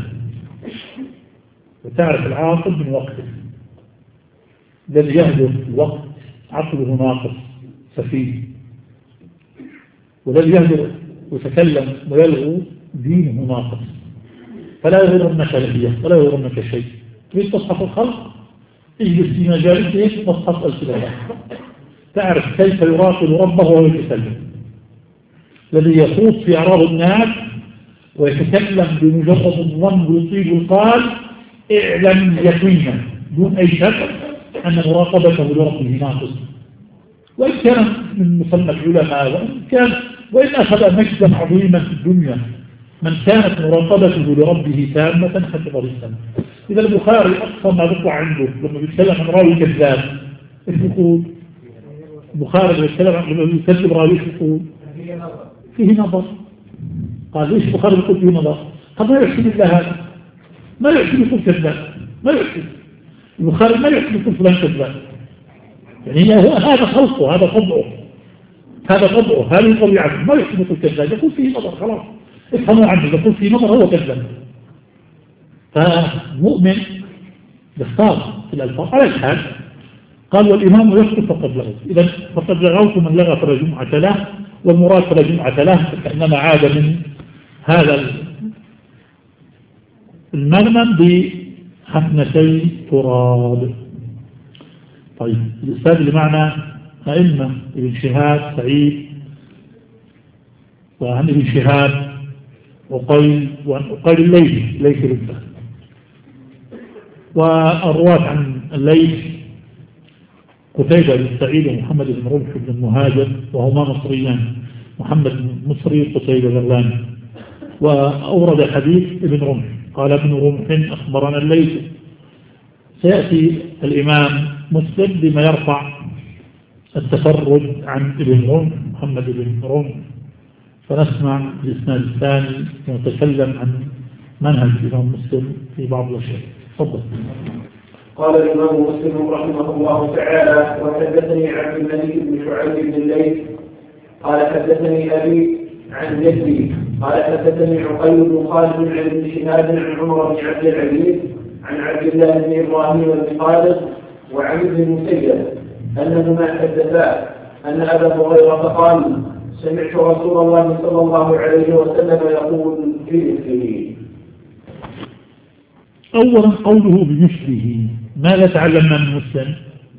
S2: وتعرف العاقل من وقته. الذي يهدر الوقت عقله ناقص سفيه، والذي يهدر ويتكلم ويلغو دينه ناقص. فلا يغرنك لهية ولا يغرنك شيء. تريد تصحف الخلق، اجلس في مجالسه واصحف ألسنته، تعرف كيف يراقب ربه وهو يتكلم. الذي يخوض في أعراض الناس ويتكلم بمجرد الظن ويطيب القال، اعلم يقينا دون أي شك أن مراقبته لربه ناقص. وإن كان من مصنف العلماء وإن أخذ مجدا عظيما في الدنيا من كانت مراقبته لربه تامة حسب السنة. إذا البخاري أقصى ما بطلع عنده لما بيتكلم عن راوي كذاب إيش بيقول؟ البخاري لما يكذب راوي إيش بيقول؟ فيه نظر. قال: ليش البخاري يقول فيه نظر؟ طب ما يحسن إلا هذا، ما يحسن يقول كذاب، ما يحسن البخاري ما يحسن يقول فلان كذاب. يعني هذا خلقه، هذا طبعه، هذه طبيعته، ما يحسن يقول كذاب، يقول فيه نظر خلاص افهموا عنه، يقول فيه نظر هو كذاب. فمؤمن يختار في الألفاظ على الحال. قال: والإمام يخطب فقد لغوت. إذا فقد لغوت من لغى فلا جمعة له، والمراد فلا جمعة له فإنما عاد من هذا المغنم بحفنتي تراب. طيب، الأستاذ اللي معنا أئمة ابن شهاب سعيد، وعن ابن شهاب وقيل الليث ربه، والرواة عن الليث قتيبة بن سعيد ومحمد بن رمح بن المهاجر، وهما مصريان، محمد مصري قتيبة غرلاني. وأورد حديث ابن رمح قال: ابن رمح أخبرنا الليث. سيأتي الإمام مسلم بما يرفع التفرد عن ابن رمح محمد بن رمح، فنسمع الإسناد الثاني ونتكلم عن منهج الإمام مسلم في بعض الأشياء. تفضل.
S1: قال الإمام مسلم رحمه الله تعالى: وحدثني عبد الملك بن شعيب بن الليث قال حدثني أبي عن جدي قال حدثني عقيل بن خالد عن ابن شهاب عن عمر بن عبد العزيز عن عبد الله بن إبراهيم بن خالد وعن ابن المسيب أنهما حدثا أن أبا هريرة قال: سمعت رسول الله صلى الله عليه وسلم يقول في مثله.
S2: أولا قوله بمثله، ماذا تعلمنا من مسلم؟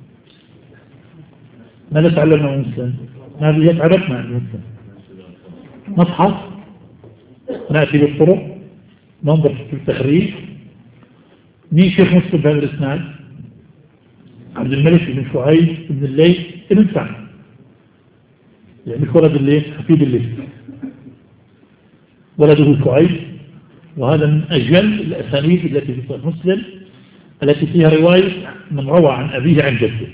S2: ماذا تعلمنا من مسلم؟ ماذا يتعرفنا من مسلم؟ نصحى، نأتي بالطرق، ننظر في التخريج. مين شيخ مسلم بهذا الإسناد؟ عبد الملك بن شعيب بن الليث بن سعد، يعني مش ولد الليث، حفيد الليث، ولده شعيب. وهذا من أجل الأسانيد التي في صحيح مسلم التي فيها رواية من روى عن أبيه عن جده.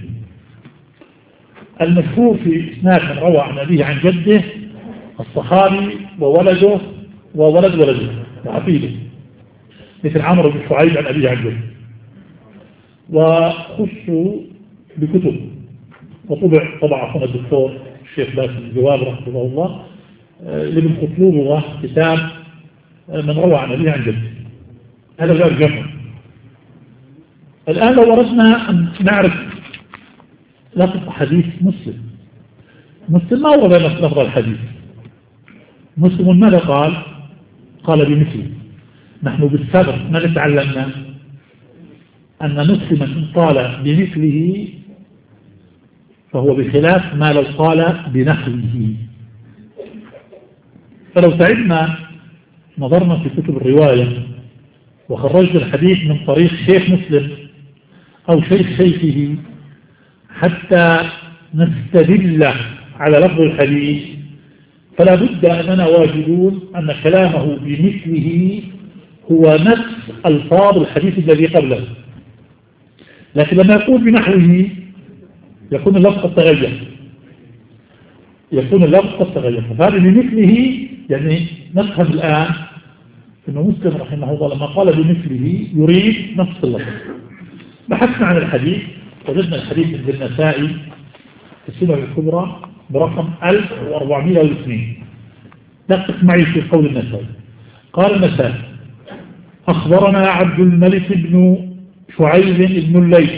S2: المشهور في إسناد من روى عن أبيه عن جده الصحابي وولده وولد ولده وحفيده، مثل عمرو بن شعيب عن أبيه عن جده. وخصوا بكتب، طبع هنا الدكتور الشيخ باسل الجواب رحمه الله لابن قطلوبة كتاب من روى عن أبيه عن جده. هذا غير جمع. الآن لو أردنا أن نعرف لفظ حديث مسلم ما هو لفظ الحديث؟ مسلم ماذا قال؟ قال بمثله. نحن بالسبب ما تعلمنا أن مسلما إن قال بمثله فهو بخلاف ما لو قال بنحوه. فلو تعبنا نظرنا في كتب الرواية وخرجنا الحديث من طريق شيخ مسلم أو شيخ شيخه حتى نستدل على لفظ الحديث، فلا بد أننا واجدون أن كلامه بمثله هو نفس ألفاظ الحديث الذي قبله، لكن لما يقول بنحوه يكون اللفظ قد تغير. فهذا بمثله يعني نفهم الآن أن مسلم رحمه الله لما قال بمثله يريد نفس اللفظ. بحثنا عن الحديث وجدنا الحديث عند النسائي في السنن الكبرى برقم 1402. دقق معي في قول النسائي. قال النسائي: أخبرنا عبد الملك بن شعيب بن الليث.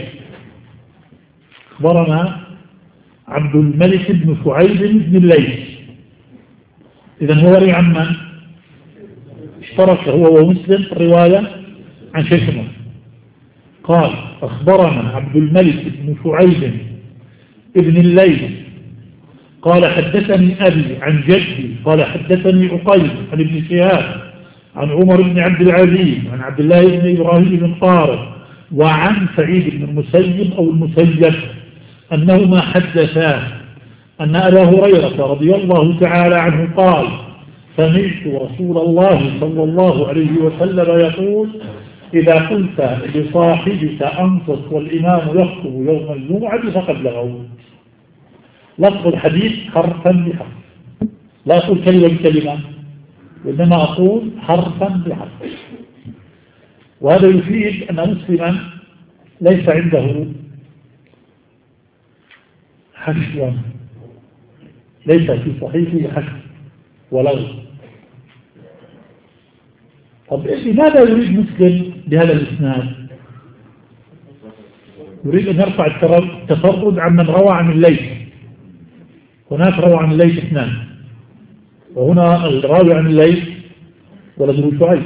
S2: أخبرنا عبد الملك بن شعيب بن الليث. إذن هو روي عن من؟ اشترك هو ومسلم الرواية عن شيخ مسلم. قال: أخبرنا عبد الملك بن شعيب بن الليث قال: حدثني أبي عن جدي قال: حدثني عقيل عن ابن شهاب عن عمر بن عبد العزيز عن عبد الله بن إبراهيم بن طارق وعن سعيد بن المسيب أو المسيب أنهما حدثاه أن أبا هريرة رضي الله تعالى عنه قال: سمعت رسول الله صلى الله عليه وسلم يقول: إذا قلت لصاحبك أنصت والإمام يخطب يوم الجمعة فقد لغوت. لفظ الحديث حرفا بحرف، لا أقول كلمة بكلمة وإنما أقول حرفا بحرف. وهذا يفيد أن مسلما ليس عنده حشوا، ليس في صحيحه حشو ولغو. طب لماذا يريد مسلم بهذا الإسناد؟ يريد أن يرفع التفرد عن من روى عن الليث. هناك روى عن الليث اثنان، وهنا الراوي عن الليث ولد ابن شعيب،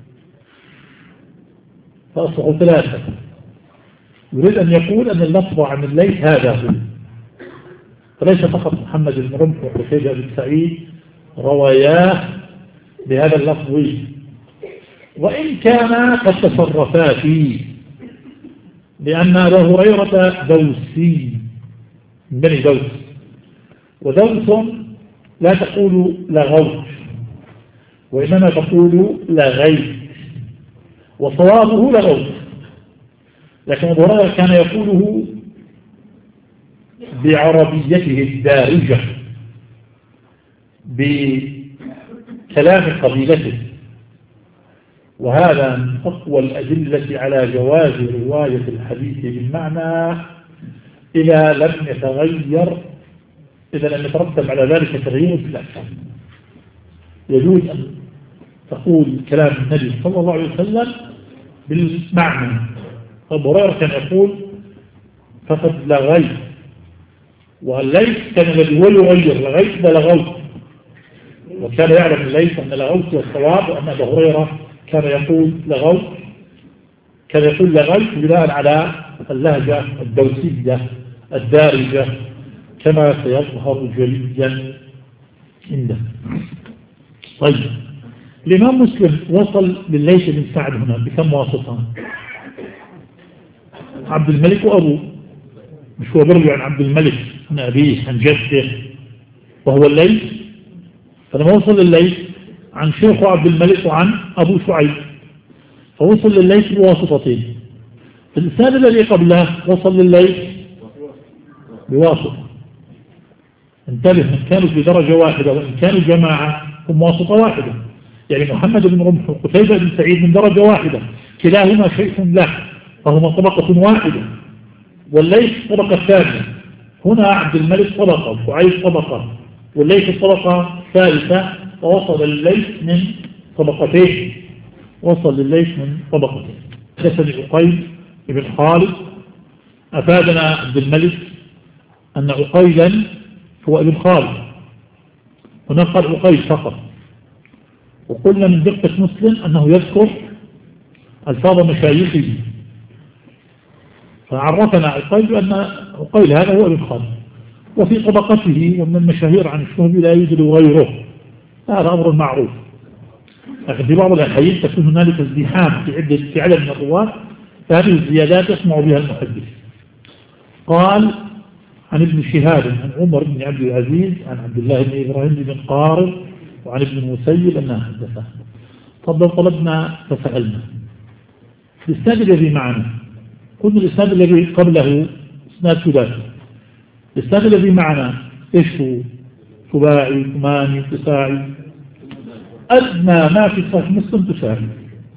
S2: فأصبحوا ثلاثة. يريد أن يقول أن اللفظ عن الليث هذا هو، فليس فقط محمد بن رمح وقتيبة بن سعيد رواياه بهذا اللفظ، وإن كان قد تصرفا فيه، لأن أبا هريرة دوسي من بني دوس، ودوس لا تقول لغوت وإنما تقول لغيت، وصوابه لغوت. لكن أبو هريرة كان يقوله بعربيته الدارجة بكلام قبيلته، وهذا من أقوى الأدلة على جواز رواية الحديث بالمعنى إذا لم يترتب على ذلك تغيير في الأحكام. يجوز أن تقول كلام النبي صلى الله عليه وسلم بالمعنى. أبو هريرة كان يقول فقد لغيت، والليث كان الذي هو يغير لغيت بلغوت، وكان يعلم الليث أن لغوت والصواب، وأن أبو هريرة كان يقول لغوت، كان يقول لغيت بناء على اللهجة الدوسية الدارجة كما سيظهر جليا عنده. طيب، الإمام مسلم وصل لليث بن سعد هنا بكم واسطة؟ عبد الملك وأبوه، مش هو بروي عن عبد الملك عن أبيه عن جده وهو الليث، فلما وصل لليث عن شيخه عبد الملك وعن أبو شعيب، فوصل لليث بواسطتين. الإنسان الذي قبله وصل لليث بواسطة. انتبه، من كانوا في درجة واحدة وإن كانوا جماعة هم واسطة واحدة، يعني محمد بن رمح وقتيبة بن سعيد من درجة واحدة، كلاهما شيء له فهما طبقة واحدة. والليث الطبقة الثانية. هنا عبد الملك طبقة وعيد طبقة والليث الطبقة الثالثة، ووصل الليث من طبقتين، وصل للليث من طبقتين. حدثني عقيل بن خالد أفادنا عبد الملك أن عقيلا هو ابن خالد، هنا قال عقيل فقط. وقلنا من دقة مسلم أنه يذكر ألفاظ مشايخه، فعرفنا عقيل بأن عقيل هذا هو ابن خالد، وفي طبقته ومن المشاهير عن الشهب لا يوجد غيره، هذا أمر معروف. لكن في بعض الأحيان تكون هنالك ازدحام في عدد من الرواة، فهذه الزيادات يسمع بها المحدث. قال عن ابن شهاب عن عمر بن عبد العزيز عن عبد الله بن إبراهيم بن قارب وعن ابن المسيب أنها حدثه. طلبنا فسألنا. الإسناد الذي معنا، قلنا الإسناد الذي قبله إسناد ثلاثي، الإسناد الذي معنا إيش هو؟ سباعي ثماني تساعي، أدنى ما في صحيح مسلم تساعي.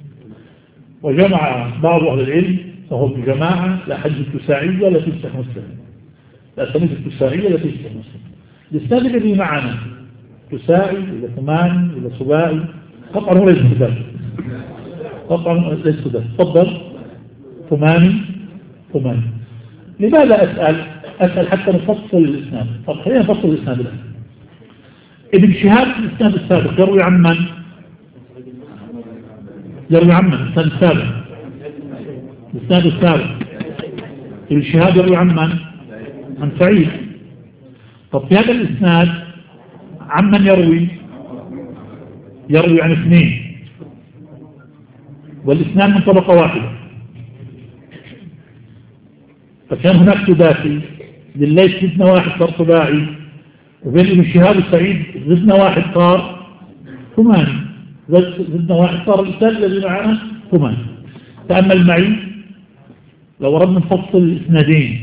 S2: وجمع بعض أهل العلم وهو بجماعة لا حج التساعية لا تفتح مسلم، لا سنة التساعية لا تفتح مسلم. الإسناد الذي معنا تساعي إلى ثماني إلى سباعي، قطعا هو ليس سداد، قطعا ليس سداد. تفضل ثماني. لماذا أسأل حتى نفصل الإسناد؟ طب خلينا نفصل الإسناد الآن. ابن شهاب في الإسناد السابق يروي عن من؟ الإسناد السابق. الإسناد السابق ابن شهاب يروي عن من؟ عن سعيد. طب في هذا الإسناد عن من يروي عن اثنين، والإسناد من طبقة واحدة، فكان هناك ثلاثي، لليث زدنا واحد صار سباعي، وبين ابن شهاب وسعيد زدنا واحد صار ثماني، زدنا واحد صار الإسناد الذي معنا ثماني. تأمل معي لو أردنا نفصل الإسنادين،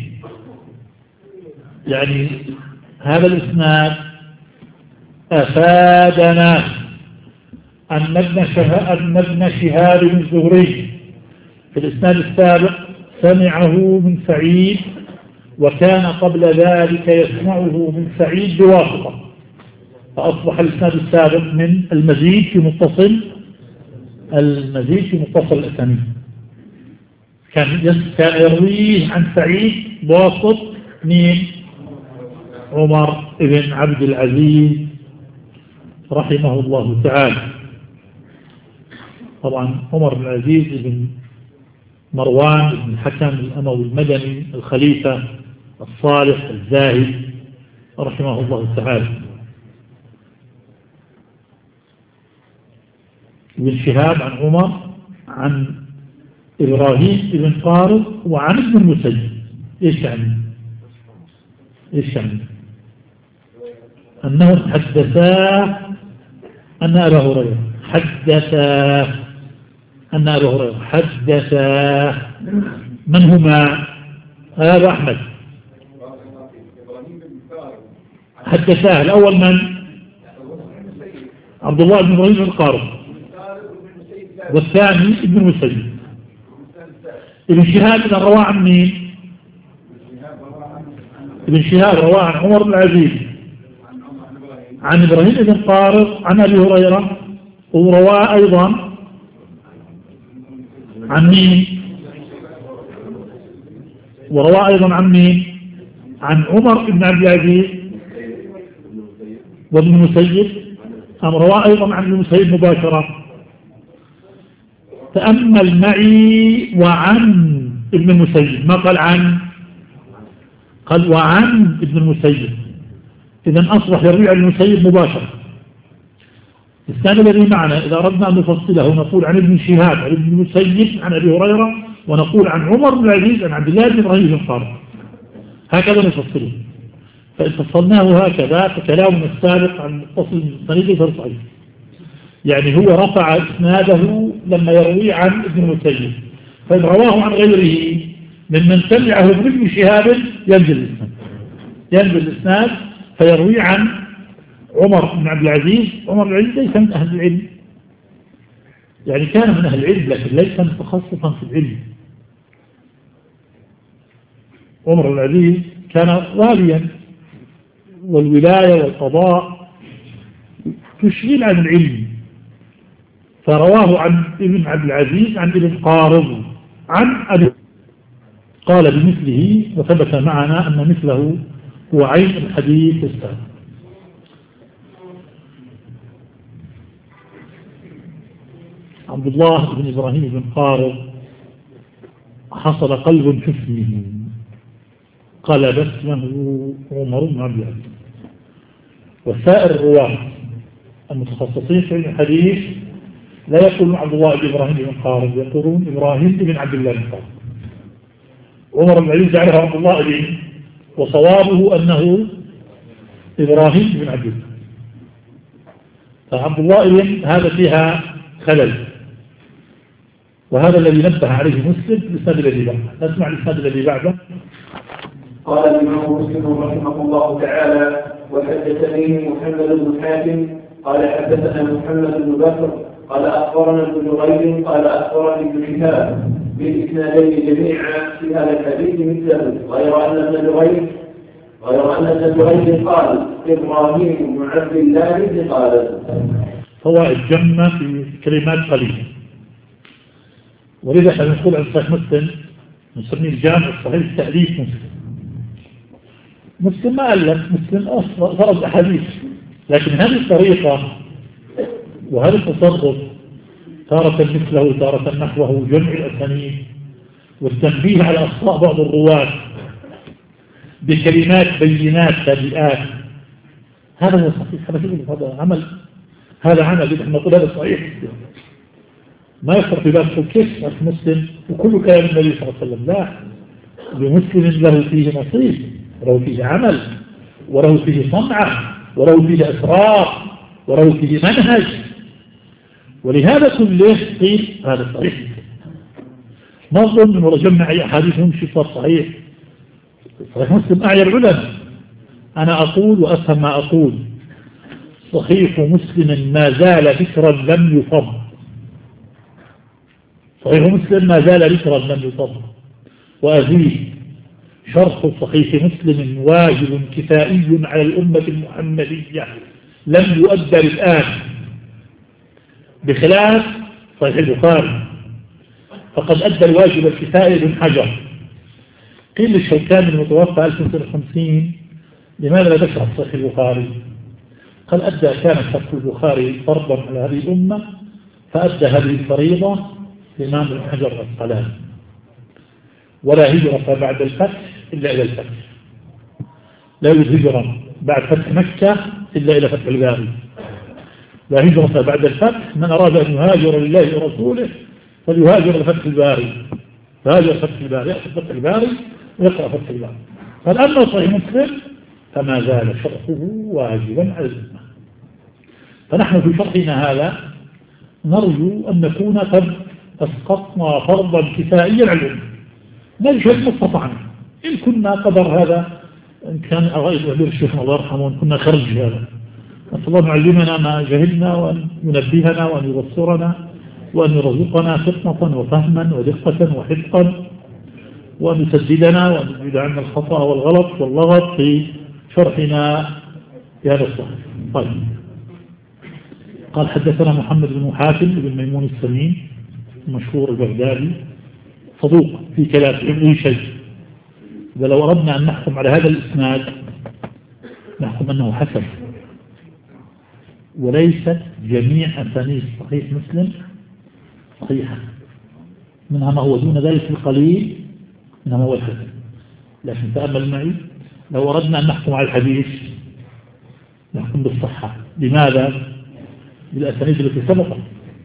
S2: يعني هذا الإسناد أفادنا أن ابن شهاب الزهري في الإسناد السابق سمعه من سعيد، وكان قبل ذلك يسمعه من سعيد بواسطة، فأصبح الإسناد السابق من المزيد في متصل الأسانيد. كان يرويه عن سعيد بواسطة مين؟ عمر بن عبد العزيز رحمه الله تعالى. طبعا عمر بن العزيز بن مروان بن الحكم الأموي المدني الخليفة الصالح الزاهد رحمه الله تعالى. ابن شهاب عن عمر عن إبراهيم بن قارب وعن ابن المسيب. إيش يعني؟ أنهم حدثا أن أبا هريرة حدثا من هما؟ هذا أحمد حدثاه. الأول من؟ عبد الله بن إبراهيم بن قارب، والثاني ابن المسيب. ابن شهاب روى عن مين؟ ابن شهاب روى عن عمر بن العزيز عن إبراهيم بن قارب عن أبي هريرة، وروى أيضا عن مين؟ عن عمر بن عبد العزيز وابن المسيب، روى أيضا عن المسيب مباشرة. تأمل معي وعن ابن المسيب، ما قال عن، قال وعن ابن المسيب، إذن أصبح يروي عن المسيب مباشرة. الإسناد الذي معنا إذا أردنا أن نفصله نقول عن ابن شهاب عن ابن المسيب عن أبي هريرة، ونقول عن عمر بن العزيز عن عبد الله بن إبراهيم بن قارب، هكذا نفصله. فإن فصلناه هكذا فكلامنا السابق عن متصل السند غير صحيح، يعني هو رفع إسناده لما يروي عن ابن المسيب، فإن رواه عن غيره ممن سمعه من ابن شهاب ينزل الإسناد فيروي عن عمر بن عبد العزيز. عمر بن العزيز ليس من أهل العلم، يعني كان من أهل العلم لكن ليس متخصصا في العلم. عمر بن العزيز كان واليا، والولاية والقضاء تشغل عن العلم، فرواه عن ابن عبد العزيز عن ابن قارض عن أبي قال بمثله، وثبت معنا أن مثله هو عين الحديث السابق. عبد الله بن إبراهيم بن قارض حصل قلب في اسمه، قلب اسمه عمر بن عبد العزيز. وسائر الرواة المتخصصين في الحديث لا يقولون عبد الله بن إبراهيم بن قارض، يقولون إبراهيم بن عبد الله بن قارض. عمر بن العزيز جعله عبد الله بن، وصوابه أنه إبراهيم بن عبد الله. فعبد الله بن هذا فيها خلل، وهذا الذي نبه عليه مسلم في الإسناد الذي بعده. نسمع الإسناد الذي بعده.
S1: قال الإمام مسلم رحمه الله تعالى: وحدثني محمد بن حاتم قال حدثنا محمد بن بكر قال أخبرنا ابن جريج قال أخبرني ابن شهاب بالإسنادين جميعا في هذا الحديث مثله، غير أن ابن جريج قال إبراهيم بن عبد الله بن قال.
S2: فوائد جمة في كلمات قليلة، ولذا احنا نقول عن صحيح مسلم نسميه الجامع الصحيح تأليف مسلم. مسلم ما ألف، مسلم فرض أحاديث، لكن هذه الطريقة وهذا التصرف تارة مثله تارة نحوه، جمع الأسانيد والتنبيه على أخطاء بعض الرواة بكلمات بينات تابعات، هذا هو صحيح. هذا عمل نحن نقول هذا صحيح. ما يفرق في باب كيف مسلم وكل كلام النبي صلى الله عليه وسلم، لا، لمسلم له فيه نصيب، وله فيه عمل، وله فيه صنعة، وله فيه أسرار، وله فيه منهج. ولهذا كله قيل هذا صحيح. ما أظن أنه رجمنا أي أحاديثهم شفاء صحيح. صحيح مسلم أعلى العلم. أنا أقول وأفهم ما أقول: صحيح مسلم ما زال ذكرا لم يفض. صحيح مسلم ما زال ذكرا لم يفض. وأزيد: شرح صحيح مسلم واجب كفائي على الأمة المحمدية لم يؤدى الآن، بخلاف صحيح البخاري فقد أدى الواجب الكفائي ابن حجر. قيل للشوكاني المتوفى 1950: لماذا لا تشرح صحيح البخاري؟ قال: كان شرح البخاري فرضا على هذه الأمة، فأدى هذه الفريضة الإمام ابن حجر العسقلاني. ولا هجرة بعد الفتح إلا إلى الفتح، لا يوجد هجرة بعد فتح مكة إلا إلى فتح الباري. لا هجرة بعد الفتح، من أراد أن يهاجر لله ورسوله فليهاجر لفتح الباري، فهاجر فتح الباري، يأخذ فتح الباري ويقرأ فتح الباري. فالأمر صحيح مسلم فما زال شرحه واجبا على الأمة. فنحن في شرحنا هذا نرجو أن نكون قد أسقطنا فرضا كفائيا على الأمة، نجهد ما استطعنا. إن كنا قدر هذا، إن كان أغير أهل الشيخ الله يرحمه، إن كنا خرج هذا، نسأل الله يعلمنا ما جهلنا، وأن ينبهنا، وأن يبصرنا، وأن يرزقنا فطنة وفهما ودقة وحفظا، وأن يسددنا، وأن يزيد عنا الخطأ والغلط واللغط في شرحنا بهذا الصحيح. طيب، قال: حدثنا محمد بن حاتم بن ميمون السمين المشهور البغدادي، صدوق في كلام ابن شيء. إذا لو أردنا أن نحكم على هذا الإسناد نحكم أنه حسن، وليست جميع أسانيد صحيح مسلم صحيحة، منها ما هو دون ذلك القليل، منها ما هو الحسن. لكن تأمل معي، لو أردنا أن نحكم على الحديث نحكم بالصحة. لماذا؟ بالأسانيد التي سبقت،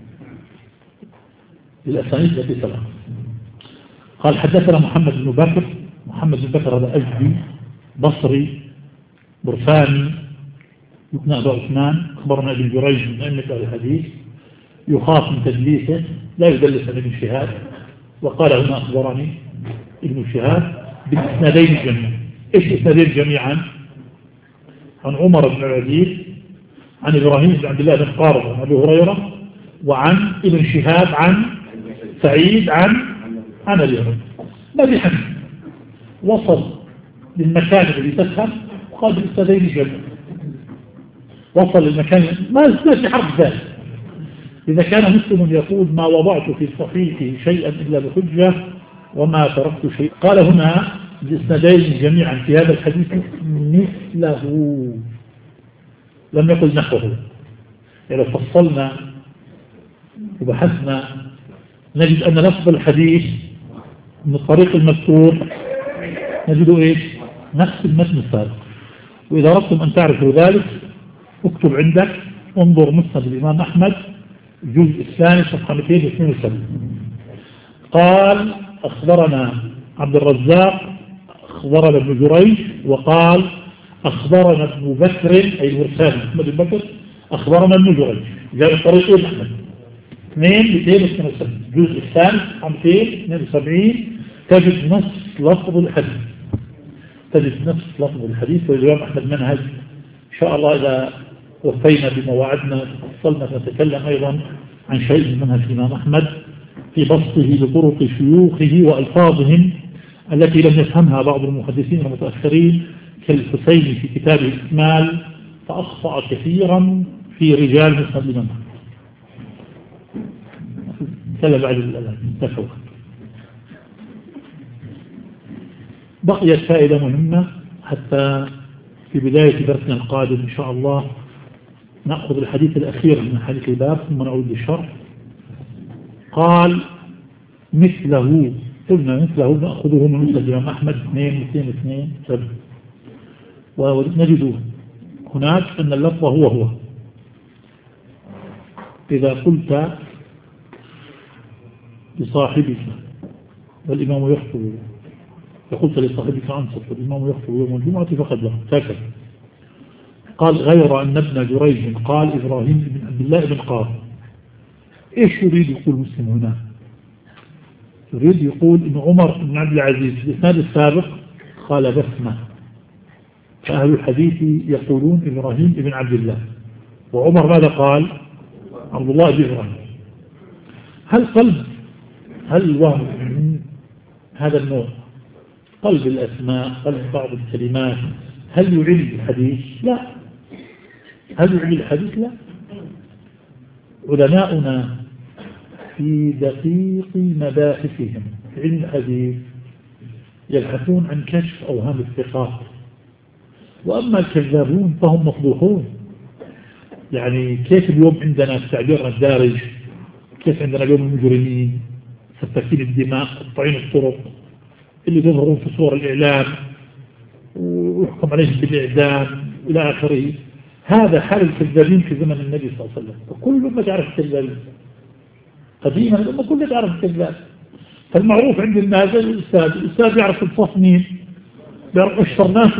S2: بالأسانيد التي سبقت. قال: حدثنا محمد بن بكر. محمد بن بكر هذا أزدي بصري برفاني يكنى أبا عثمان، أخبرنا ابن جريج من أئمة الحديث، يخاف من تدليسه، لا يدلس عن ابن شهاب. وقال هنا: أخبرني ابن شهاب بالإسنادين جميعا. إيش الإسنادين جميعا؟ عن عمر بن العزيز عن إبراهيم بن عبد الله بن قارض عن أبي هريرة، وعن ابن شهاب عن سعيد عن أبي هريرة. ما في حديث. وصل للمكان الذي تفهم وقال بالإسنادين جمع، وصل للمكان ما في حرف ذلك. إذا كان مسلم يقول ما وضعت في صحيحي شيئا إلا بحجة وما تركت شيء، قال هنا بالإسنادين جميعا في هذا الحديث مثله، لم يقل نحوه. إذا فصلنا وبحثنا نجد أن لفظ الحديث من الطريق المذكور نجده إيش؟ نفس المتن السابق. وإذا أردتم أن تعرفوا ذلك اكتب عندك انظر مسند الإمام أحمد الجزء الثاني صفحة 272. قال أخبرنا عبد الرزاق أخبرنا ابن جريج وقال أخبرنا ابن بكر أي المرسال محمد بن بكر أخبرنا ابن جريج، جاء الطريقين أحمد 272 الجزء الثاني 272 تجد نفس لفظ الحديث، تجد نفس لفظ الحديث. والإمام أحمد منهج إن شاء الله إذا وفينا بما وعدنا وصلنا نتكلم أيضا عن شيء من منهج الإمام أحمد في بسطه بطرق شيوخه وألفاظهم التي لم يفهمها بعض المحدثين المتأخرين كالحسين في كتاب الإكمال، فأخطأ كثيرا في رجال مسند الإمام أحمد. نتكلم بعد التفوق. بقيت فائدة مهمة حتى في بداية درسنا القادم إن شاء الله نأخذ الحديث الأخير من حديث الباب ثم نعود للشرح. قال مثله، قلنا مثله نأخذه من مسند الإمام أحمد 222 ونجد هناك أن اللفظ هو إذا قلت لصاحبك والإمام يخطب، فقلت لصاحبك أنصت والإمام يخطب يوم الجمعة فقد له هكذا. قال غير أن ابن جريج قال إبراهيم بن عبد الله بن قاسم. إيش يريد يقول مسلم هنا؟ يريد يقول إن عمر بن عبد العزيز في الإسناد السابق قال بسمة، فأهل الحديث يقولون إبراهيم بن عبد الله، وعمر ماذا قال؟ عبد الله بن إبراهيم. هل الوهم من هذا النوع قلب الأسماء قلب بعض الكلمات هل يعلي الحديث؟ لا. هل يعلي الحديث؟ لا. علماؤنا في دقيق مباحثهم في علم الحديث يبحثون عن كشف أوهام الثقات، وأما الكذابون فهم مفضوحون. يعني كيف اليوم عندنا التعبير الدارج، كيف عندنا اليوم المجرمين سفاكين الدماء قطاعين الطرق اللي يظهرون في صور الإعلام ويحكم عليهم بالإعدام إلى آخره. هذا حال الكذابين في زمن النبي صلى الله عليه وسلم، وكل ما تعرف الكذاب قديما لما كل تعرف الكذاب. فالمعروف عند الناس الأستاذ يعرف الصف مين، يعرف أشطر ناس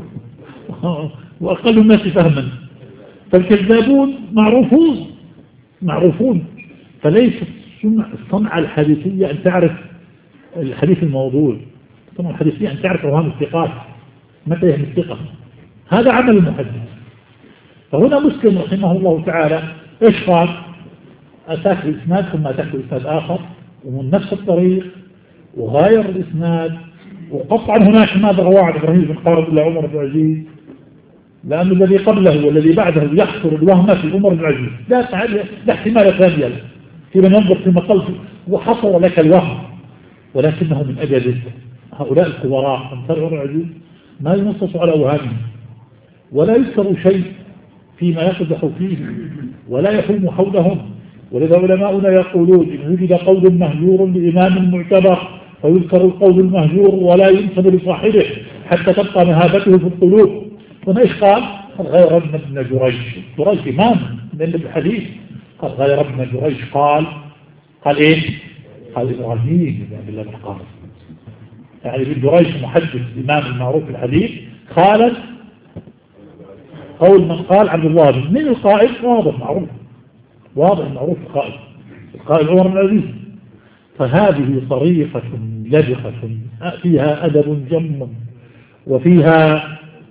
S2: وأقل الناس فهما. فالكذابون معروفون. فليس الصنعة الحديثية أن تعرف الحديث الموضوع، الصنعة الحديثية أن تعرف أوهام الثقات متى يهم الثقة. هذا عمل المحدث. فهنا مسلم رحمه الله تعالى إيش قال؟ أتاك الإسناد ثم أتاك الإسناد آخر ومن نفس الطريق وغاير الإسناد، وقطعا هناك ماذا رواه عن إبراهيم بن قاسم إلى عمر بن عزيز، لأن الذي قبله والذي بعده يحصر الوهم في عمر بن عزيز. لا احتمال ثاني له في من ينظر في مقال وحصر لك الوهم، ولكنه من أجل هؤلاء الكبراء أمثال عمر بن عزيز ما ينصص على أوهامهم ولا يذكر شيء فيما يقدح فيه ولا يحوم حولهم. ولذا علماؤنا يقولون إن وجد قول مهجور لإمام معتبر فيذكر القول المهجور ولا ينسب لصاحبه حتى تبقى مهابته في القلوب. هنا إيش قال؟ قال غير ابن جريج إمام من الحديث. قال غير ابن جريج قال إيش؟ قال إبراهيم بن عبد الله بن قاسم. يعني ابن جريج محدث الإمام المعروف في الحديث خالد قول من قال عبد الله بن من القائل واضح معروف القائل عمر بن عزيز. فهذه طريقة لبقة فيها أدب جم وفيها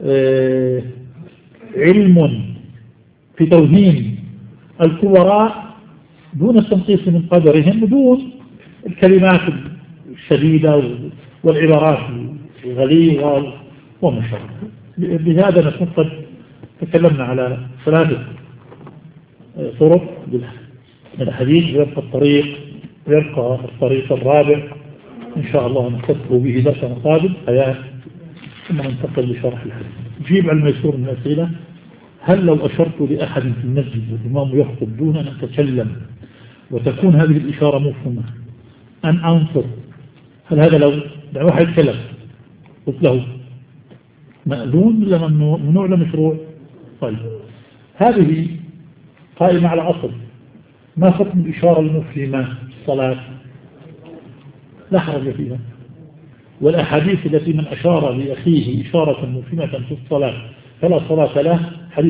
S2: علم في توهين الكبراء دون التنقيص من قدرهم ودون الكلمات الشديدة والعبارات غليظة ومشرة. بهذا نكون قد تكلمنا على 3 طرق من الحديث، يبقى الطريق الرابع إن شاء الله نكتب به درسا قادم حياة، ثم ننتقل لشرح الحديث. جيب على الميسور من الأسئلة: هل لو أشرت لأحد في المسجد والإمام يخطب دون أن أتكلم وتكون هذه الإشارة مفهومة أن أنصت، هل هذا لو واحد يتكلم قلت له مأذون ولا ممنوع ولا مشروع؟ طيب هذه قائمة على أصل ما حكم الإشارة المفهمة في الصلاة؟ لا حرج فيها. والأحاديث التي من أشار لأخيه إشارة مفهمة في الصلاة فلا صلاة له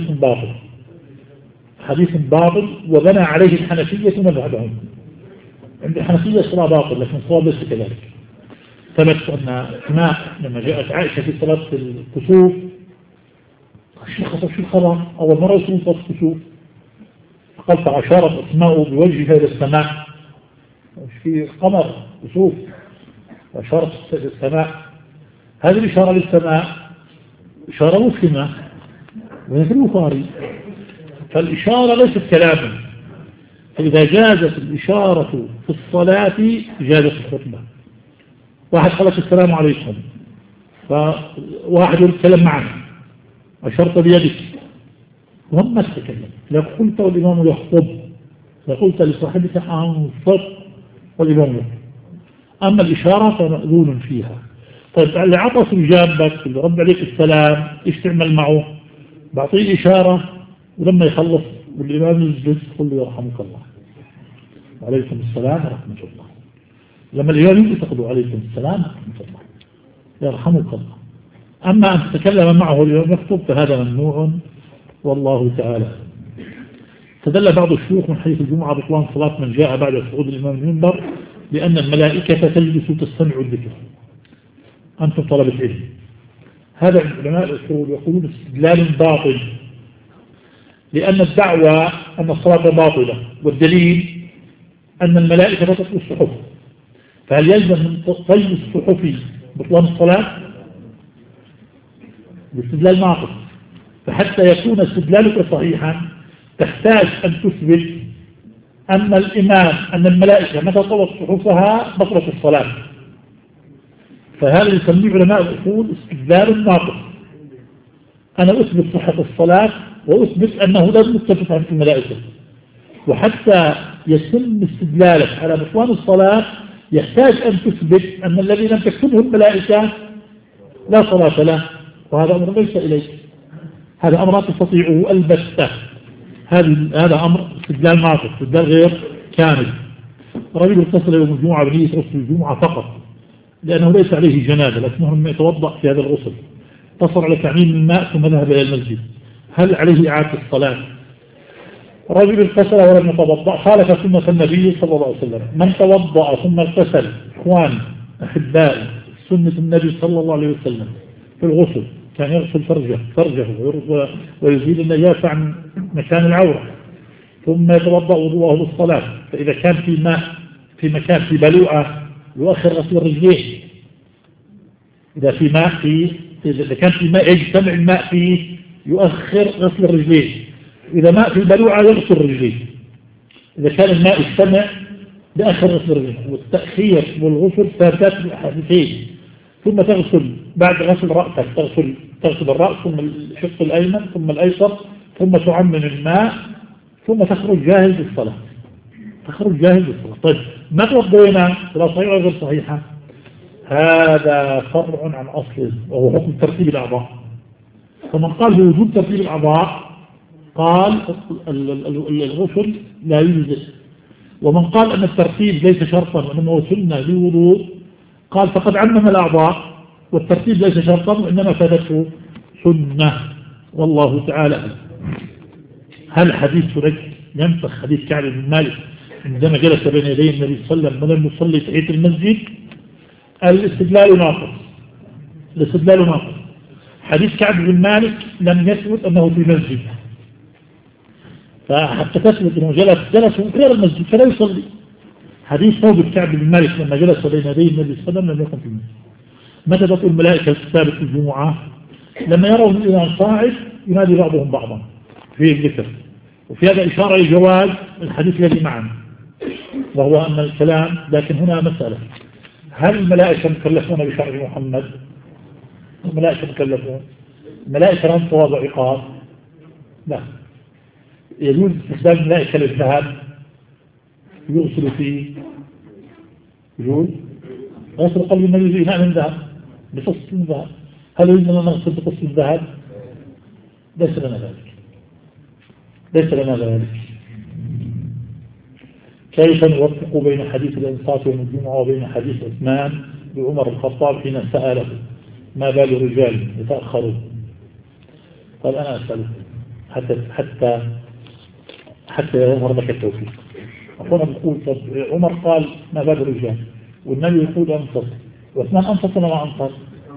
S2: حديث باطل وبنى عليه الحنفية مذهبهم. عند الحنفية الصلاة باطل، لكن الصواب ليس كذلك. ثبت أن أسماء لما جاءت عائشة في صلاة الكسوف شو الخبر؟ أول مرة يصير صلاة الكسوف قال فأشارت أسماء بوجهها إلى السماء، في قمر كسوف وأشارت السماء. هذه الإشارة للسماء إشارة مفهمة وهي في البخاري، فالإشارة ليست كلاما. فإذا جازت الإشارة في الصلاة جازت الخطبة. واحد قال السلام عليكم، فواحد يتكلم معنا أشرت بيدك وهم ما تتكلم، لو قلت والإمام يخطب لقلت لصاحبك أنصت والإمام يخطب. أما الإشارة فمأذون فيها. طيب اللي عطس جنبك اللي رد عليك السلام إيش تعمل معه؟ بعطيه إشارة ولما يخلص والإمام يجلس قل له يرحمك الله وعليكم السلام ورحمة الله. لما الإمام يجلس تقول عليكم السلام ورحمة الله يرحمك الله. أما أن تتكلم معه الإمام يخطب فهذا ممنوع والله تعالى. تدل بعض الشيوخ من حديث الجمعة بطلان صلاة من جاء بعد صعود الإمام المنبر لأن الملائكة تجلس تستمع الذكر. أنتم طلبة علم. هذا علماء الأصول يقولون استدلال باطل، لأن الدعوة أن الصلاة باطلة والدليل أن الملائكة تطلب الصحف، فهل يلزم من طي الصحف بطلان الصلاة؟ باستدلال ناقص. فحتى يكون استدلالك صحيحا تحتاج أن تثبت أن الإمام أن الملائكة متى طوت صحفها بطلت الصلاة. فهذا يسميه علماء الأصول استدلال ناقص. أنا أثبت صحة الصلاة وأثبت أنه لازم يتفق عن الملائكة، وحتى يتم استدلالك على بطلان الصلاة يحتاج أن تثبت أن الذي لم تكتبه الملائكة لا صلاة له، وهذا أمر ليس إليك. هذا أمر لا تستطيعه البتة. هذا أمر استدلال ناقص، استدلال غير كامل. رجل اتصل يوم الجمعة بنية غسل الجمعة فقط لأنه ليس عليه جنابة لكنه يتوضأ في هذا الغسل، اتصل على تعميم الماء ثم ذهب إلى المسجد، هل عليه إعادة الصلاة؟ رجل اغتسل ولم يتوضأ خالف سنة النبي صلى الله عليه وسلم. من توضأ ثم اغتسل إخوان أحبائي سنة النبي صلى الله عليه وسلم في الغسل كان يغسل فرجه ويزيل النجاسة عن مكان العورة ثم يتوضأ وضوءه للصلاة. فإذا كان في ماء في مكان في بلوعة يؤخر غسل الرجلين، إذا كان في ماء يجتمع الماء فيه يؤخر غسل الرجلين، إذا ماء في البلوعة يغسل الرجلين، إذا كان الماء يجتمع يؤخر غسل الرجلين. والتأخير والغسل ثابتات الحديثين. ثم تغسل بعد غسل رأسك تغسل الرأس ثم الشق الأيمن ثم الأيسر ثم تعمم الماء ثم تخرج جاهز للصلاة. طيب ما توضينا صلاة صحيحة غير صحيحة؟ هذا فرع عن أصله وهو حكم ترتيب الأعضاء. فمن قال بوجود ترتيب الأعضاء قال الغسل لا يجزئ، ومن قال أن الترتيب ليس شرطا وإنما سنة للوضوء قال فقد عمم الأعضاء والترتيب ليس شرطا وإنما فاتته سنة والله تعالى. هل حديث سريج ينسخ حديث كعب بن مالك عندما جلس بين يدي النبي صلى الله عليه وسلم ولم يصلي تحية المسجد؟ الاستدلال ناقص. حديث كعب بن مالك لم يثبت أنه في مسجد، فحتى تثبت أنه جلس غير المسجد فلا يصلي. حديث ثوب كعب بن مالك لما جلس بين يدي النبي صلى الله عليه وسلم لم يكن في المسجد. متى تقول الملائكة الثابت في الجمعة؟ لما يروا الإمام صاعد ينادي بعضهم بعضا في الذكر. وفي هذا إشارة لجواز الحديث الذي معنا، وهو أن الكلام. لكن هنا مسألة، هل الملائكة مكلفون بشرع محمد؟ الملائكة مكلفون؟ الملائكة لهم ثواب وعقاب؟ لا. يجوز استخدام الملائكة للذهب يغسل فيه، يجوز غسل قلب النبي في إناء من ذهب بقص من ذهب، هل يجوز أن نغسل بقص الذهب؟ ليس لنا ذلك، ليس لنا ذلك. كيف نوفق بين حديث الإنصات يوم الجمعة وبين حديث عثمان بعمر الخطاب حين سأله ما بال الرجال يتأخرون؟ قال أنا أسأله حتى يظهر لك التوفيق. أخونا بيقول عمر قال ما بال الرجال، والنبي يقول أنصت، وعثمان أنصت ولا ما أنصت؟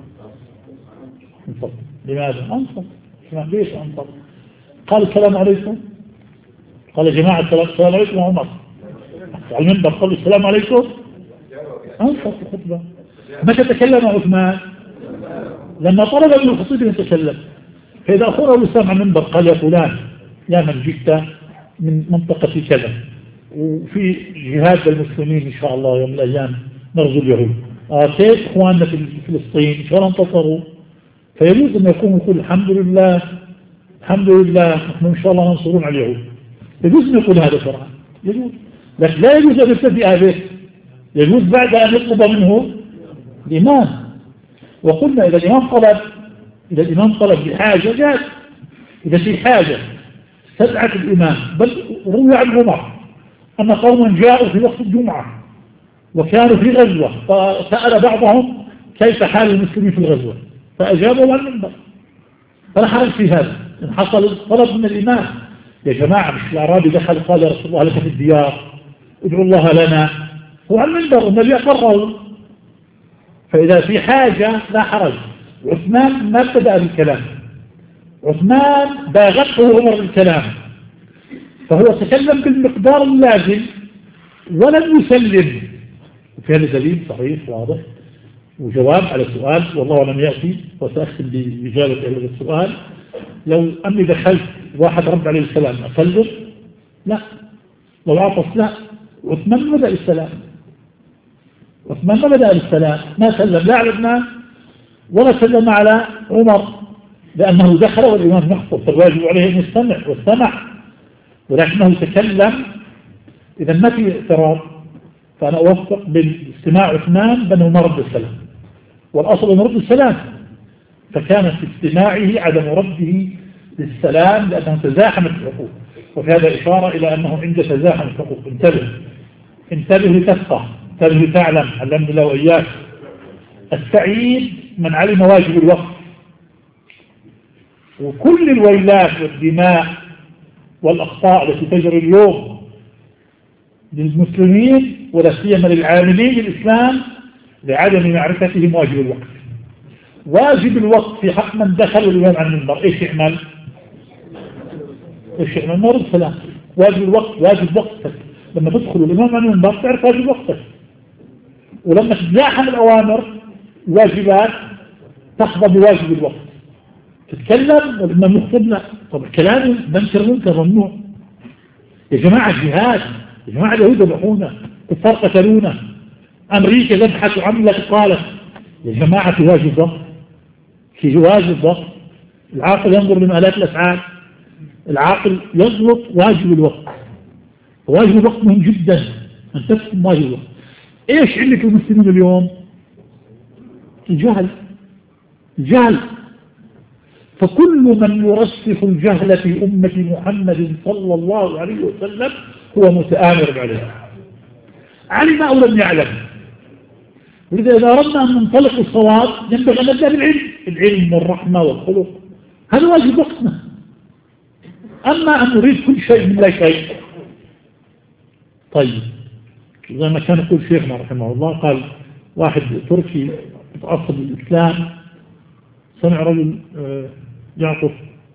S2: أنصت. لماذا؟ أنصت. ليش أنصت؟ قال السلام عليكم، قال يا جماعة السلام عليكم يا عمر، على المنبر قال السلام عليكم، أنصت الخطبة. متى تكلم عثمان؟ لما طلب من الخطيب أن يتكلم. فإذا أخونا الإسلام على المنبر قال يا فلان يا من جئت من منطقة كذا وفي جهاد المسلمين إن شاء الله يوم من الأيام نرجو اليهود، كيف إخواننا في فلسطين إن شاء الله انتصروا، فيجوز أن يكون يقول الحمد لله الحمد لله نحن إن شاء الله ننصرون على اليهود. يجوز أن يقول هذا شرعا، يجوز، لكن لا يجوز أن يبتدئ به، يجوز بعد أن يطلب منه الإمام. وقلنا إذا الإمام طلب بحاجة جاء، إذا في حاجة استدعت الإمام. بل روى عن عمر أن قوما جاءوا في وقت الجمعة وكانوا في غزوة، فسأل بعضهم كيف حال المسلمين في الغزوة، فأجابوا عن المنبر. فلا حرج في هذا إن حصل طلب من الإمام. يا جماعة مش الأعرابي دخل قال يا رسول الله لك في الديار ادعوا الله لنا، هو عن المنبر النبي أقره. فإذا في حاجة لا حرج. عثمان ما ابتدأ بالكلام، عثمان باغته عمر بالكلام، فهو تكلم بالمقدار اللازم ولم يسلم. وفي هذا دليل صحيح واضح وجواب على السؤال، والله لم يأتي وسأختم بإجابة هذا السؤال. لو أني دخلت واحد رد عليه السلام أسلم؟ لا. لو عطس؟ لا. عثمان ما بدأ السلام، عثمان ما بدأ السلام، ما سلم لا على عثمان ولا سلم على عمر، لأنه دخل والإمام يخطب فالواجب عليه أن يستمع واستمع، ولكنه تكلم. إذا ما في اعتراض فأنا أوفق بالاستماع عثمان بأنه ما رد السلام، والأصل أن رد السلام، فكان في استماعه عدم رده للسلام لأنه تزاحمت الحقوق. وفي هذا إشارة إلى أنه عند تزاحم الحقوق انتبه لتفقه، انتبه لتعلم، علمني الله وإياك. السعيد من علم واجب الوقت، وكل الويلات والدماء والأخطاء التي تجري اليوم للمسلمين ولا سيما للعاملين بالإسلام لعدم معرفتهم واجب الوقت. واجب الوقت في حق من دخل اليوم عن المنبر ايش يعمل؟ ما رد سلام. واجب الوقت واجب وقتك، لما تدخل الإمام عن المنبر تعرف واجب وقتك، ولما تتزاحم الأوامر الواجبات تحظى بواجب الوقت. تتكلم ولما نخطب لا، طب الكلام منكر منكر ممنوع. يا جماعة جهاد، يا جماعة اليهود ذبحونا، كفار قتلونا، أمريكا ذبحت وعملت قالت. يا جماعة في واجب ضغط، في واجب ضغط. العاقل ينظر لمآلات الأفعال، العاقل يضبط واجب الوقت. واجب الوقت مهم جدا أن تفهم واجب الوقت. إيش علة المسلمين اليوم؟ الجهل. فكل من يرسخ الجهل في أمة محمد صلى الله عليه وسلم هو متآمر عليه، علم أو لم يعلم. ولذا إذا أردنا أن ننطلق الصواب ينبغي أن نبدأ بالعلم والرحمة والخلق، هذا واجب وقتنا. أما أن نريد كل شيء من لا شيء. طيب زي ما كان يقول شيخنا رحمه الله، قال واحد تركي متعصب للإسلام سمع رجل يعطف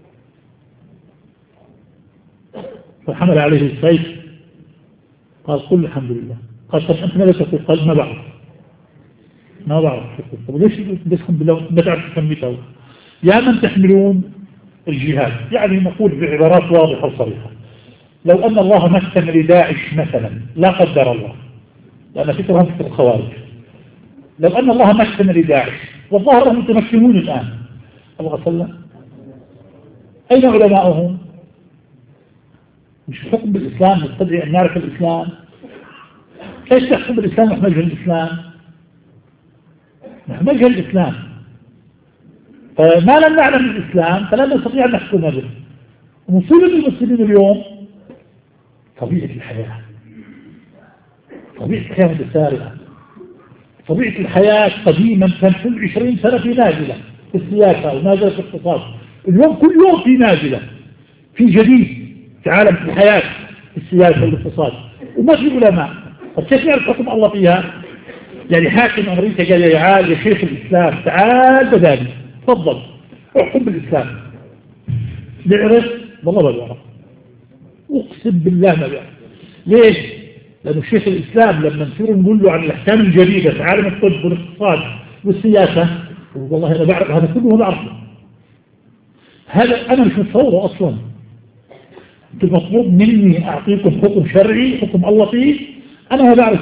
S2: فحمل عليه السيف، قال قل الحمد لله. قال طب أنت ماذا تقول؟ قال ما ما بعرف طب ليش بدكم بالله ما تعرف تسميته؟ يا من تحملون الجهاد، يعني نقول بعبارات واضحة وصريحة، لو أن الله مكن لداعش مثلا، لا قدر الله، لأن فكرهم فكر الخوارج، لو أن الله مكن لداعش والظاهر أنهم متمكنون الآن، الله صلى الله عليه وسلم أين علماؤهم؟ مش حكم بالإسلام نستطيع أن نعرف الإسلام؟ كيف تحكم بالإسلام نحن نجهل الإسلام؟ نحن نجهل الإسلام، فما لم نعلم الإسلام فلا نستطيع أن نحكم به. ومصيبة المسلمين اليوم طبيعة الحياة، طبيعة الحياة متسارعة، طبيعة الحياة قديما كان كل 20 سنة في نازلة في السياسة ونازلة في الاقتصاد، اليوم كل يوم في نازلة، في جديد في عالم الحياة في السياسة والاقتصاد، وما في علماء. طب كيف يعرف حكم الله فيها؟ يعني حاكم أمريكا قال يا شيخ الإسلام تعال بدالي تفضل احكم بالإسلام، نعرف والله ما بيعرف، أقسم بالله ما بيعرف. ليش؟ لأنه شيخ الإسلام لما نصير نقول له عن الأحكام الجديدة في عالم الطب والاقتصاد والسياسة والله أنا بعرف هذا كله، ما بعرفه، هذا أنا مش متصوره أصلا. المطلوب مني أعطيكم حكم شرعي حكم الله فيه أنا ما بعرف.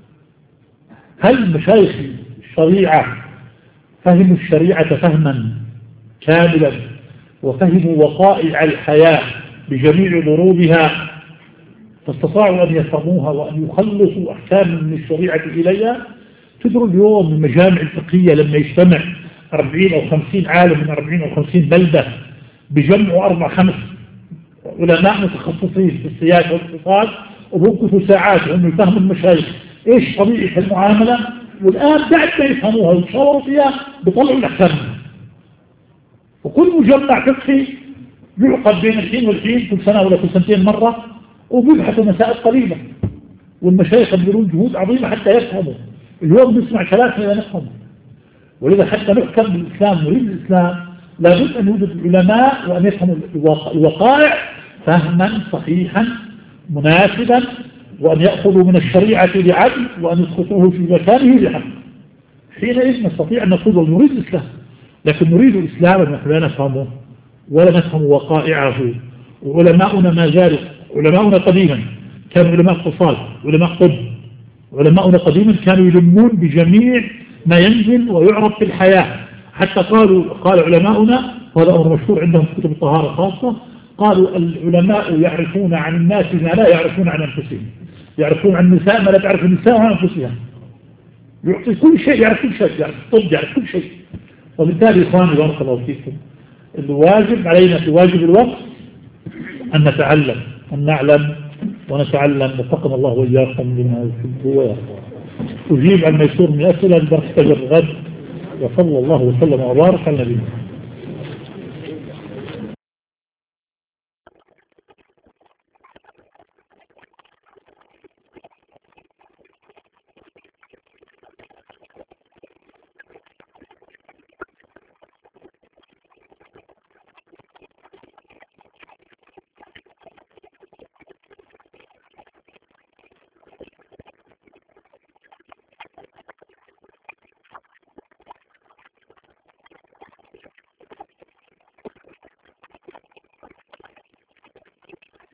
S2: هل مشايخ الشريعة فهموا الشريعة فهما كاملا وفهموا وقائع الحياة بجميع ضروبها فاستطاعوا أن يفهموها وأن يخلصوا أحكام من الشريعة إليها؟ تدروا اليوم المجامع الفقهية لما يجتمع 40 أو 50 عالم من 40 أو 50 بلدة بجمعوا 4-5 علماء متخصصين في السياسة والاقتصاد وبوقفوا ساعات وهم يفهموا المشايخ إيش طبيعة المعاملة، والآن بعد ما يفهموها ويتشاوروا فيها بيطلعوا الأحكام. وكل مجمع فقهي يعقد بين الحين والحين كل سنة ولا كل سنتين مرة وبيبحثوا مسائل قليلة، والمشايخ يبذلون جهود عظيمة حتى يفهموا. اليوم نسمع كلام لا نفهم، ولذا حتى نحكم بالإسلام نريد الإسلام لابد أن يوجد العلماء وأن يفهموا الوقائع فهما صحيحا مناسبا، وأن يأخذوا من الشريعة بعدل وأن يسقطوه في مكانه بحق. حينئذ نستطيع أن نقول نريد الإسلام، لكن نريد الإسلام نحن لا نفهمه ولا نفهم وقائعه. وعلماؤنا ما زالوا، علماؤنا قديما كانوا علماء اقتصاد، علماء طب، علماؤنا قديما كانوا يلمون بجميع ما ينزل ويعرض في الحياة. حتى قال علماؤنا، وهذا أمر مشهور عندهم في كتب الطهارة خاصة، قالوا العلماء يعرفون عن الناس ما لا يعرفون عن أنفسهم، يعرفون عن النساء ما لا تعرف النساء عن أنفسها، يعطي كل شيء، يعرف كل شيء، يعرف الطب، يعرف كل شيء. وبالتالي إخواني بارك الله فيكم، الواجب علينا في واجب الوقت أن نتعلم، أن نعلم ونتعلم، وفقنا الله وإياكم لما يحب ويرضى. أجيب عن ميسور من أسئلة لدرس الغد، وصلى الله وسلم وبارك على النبي.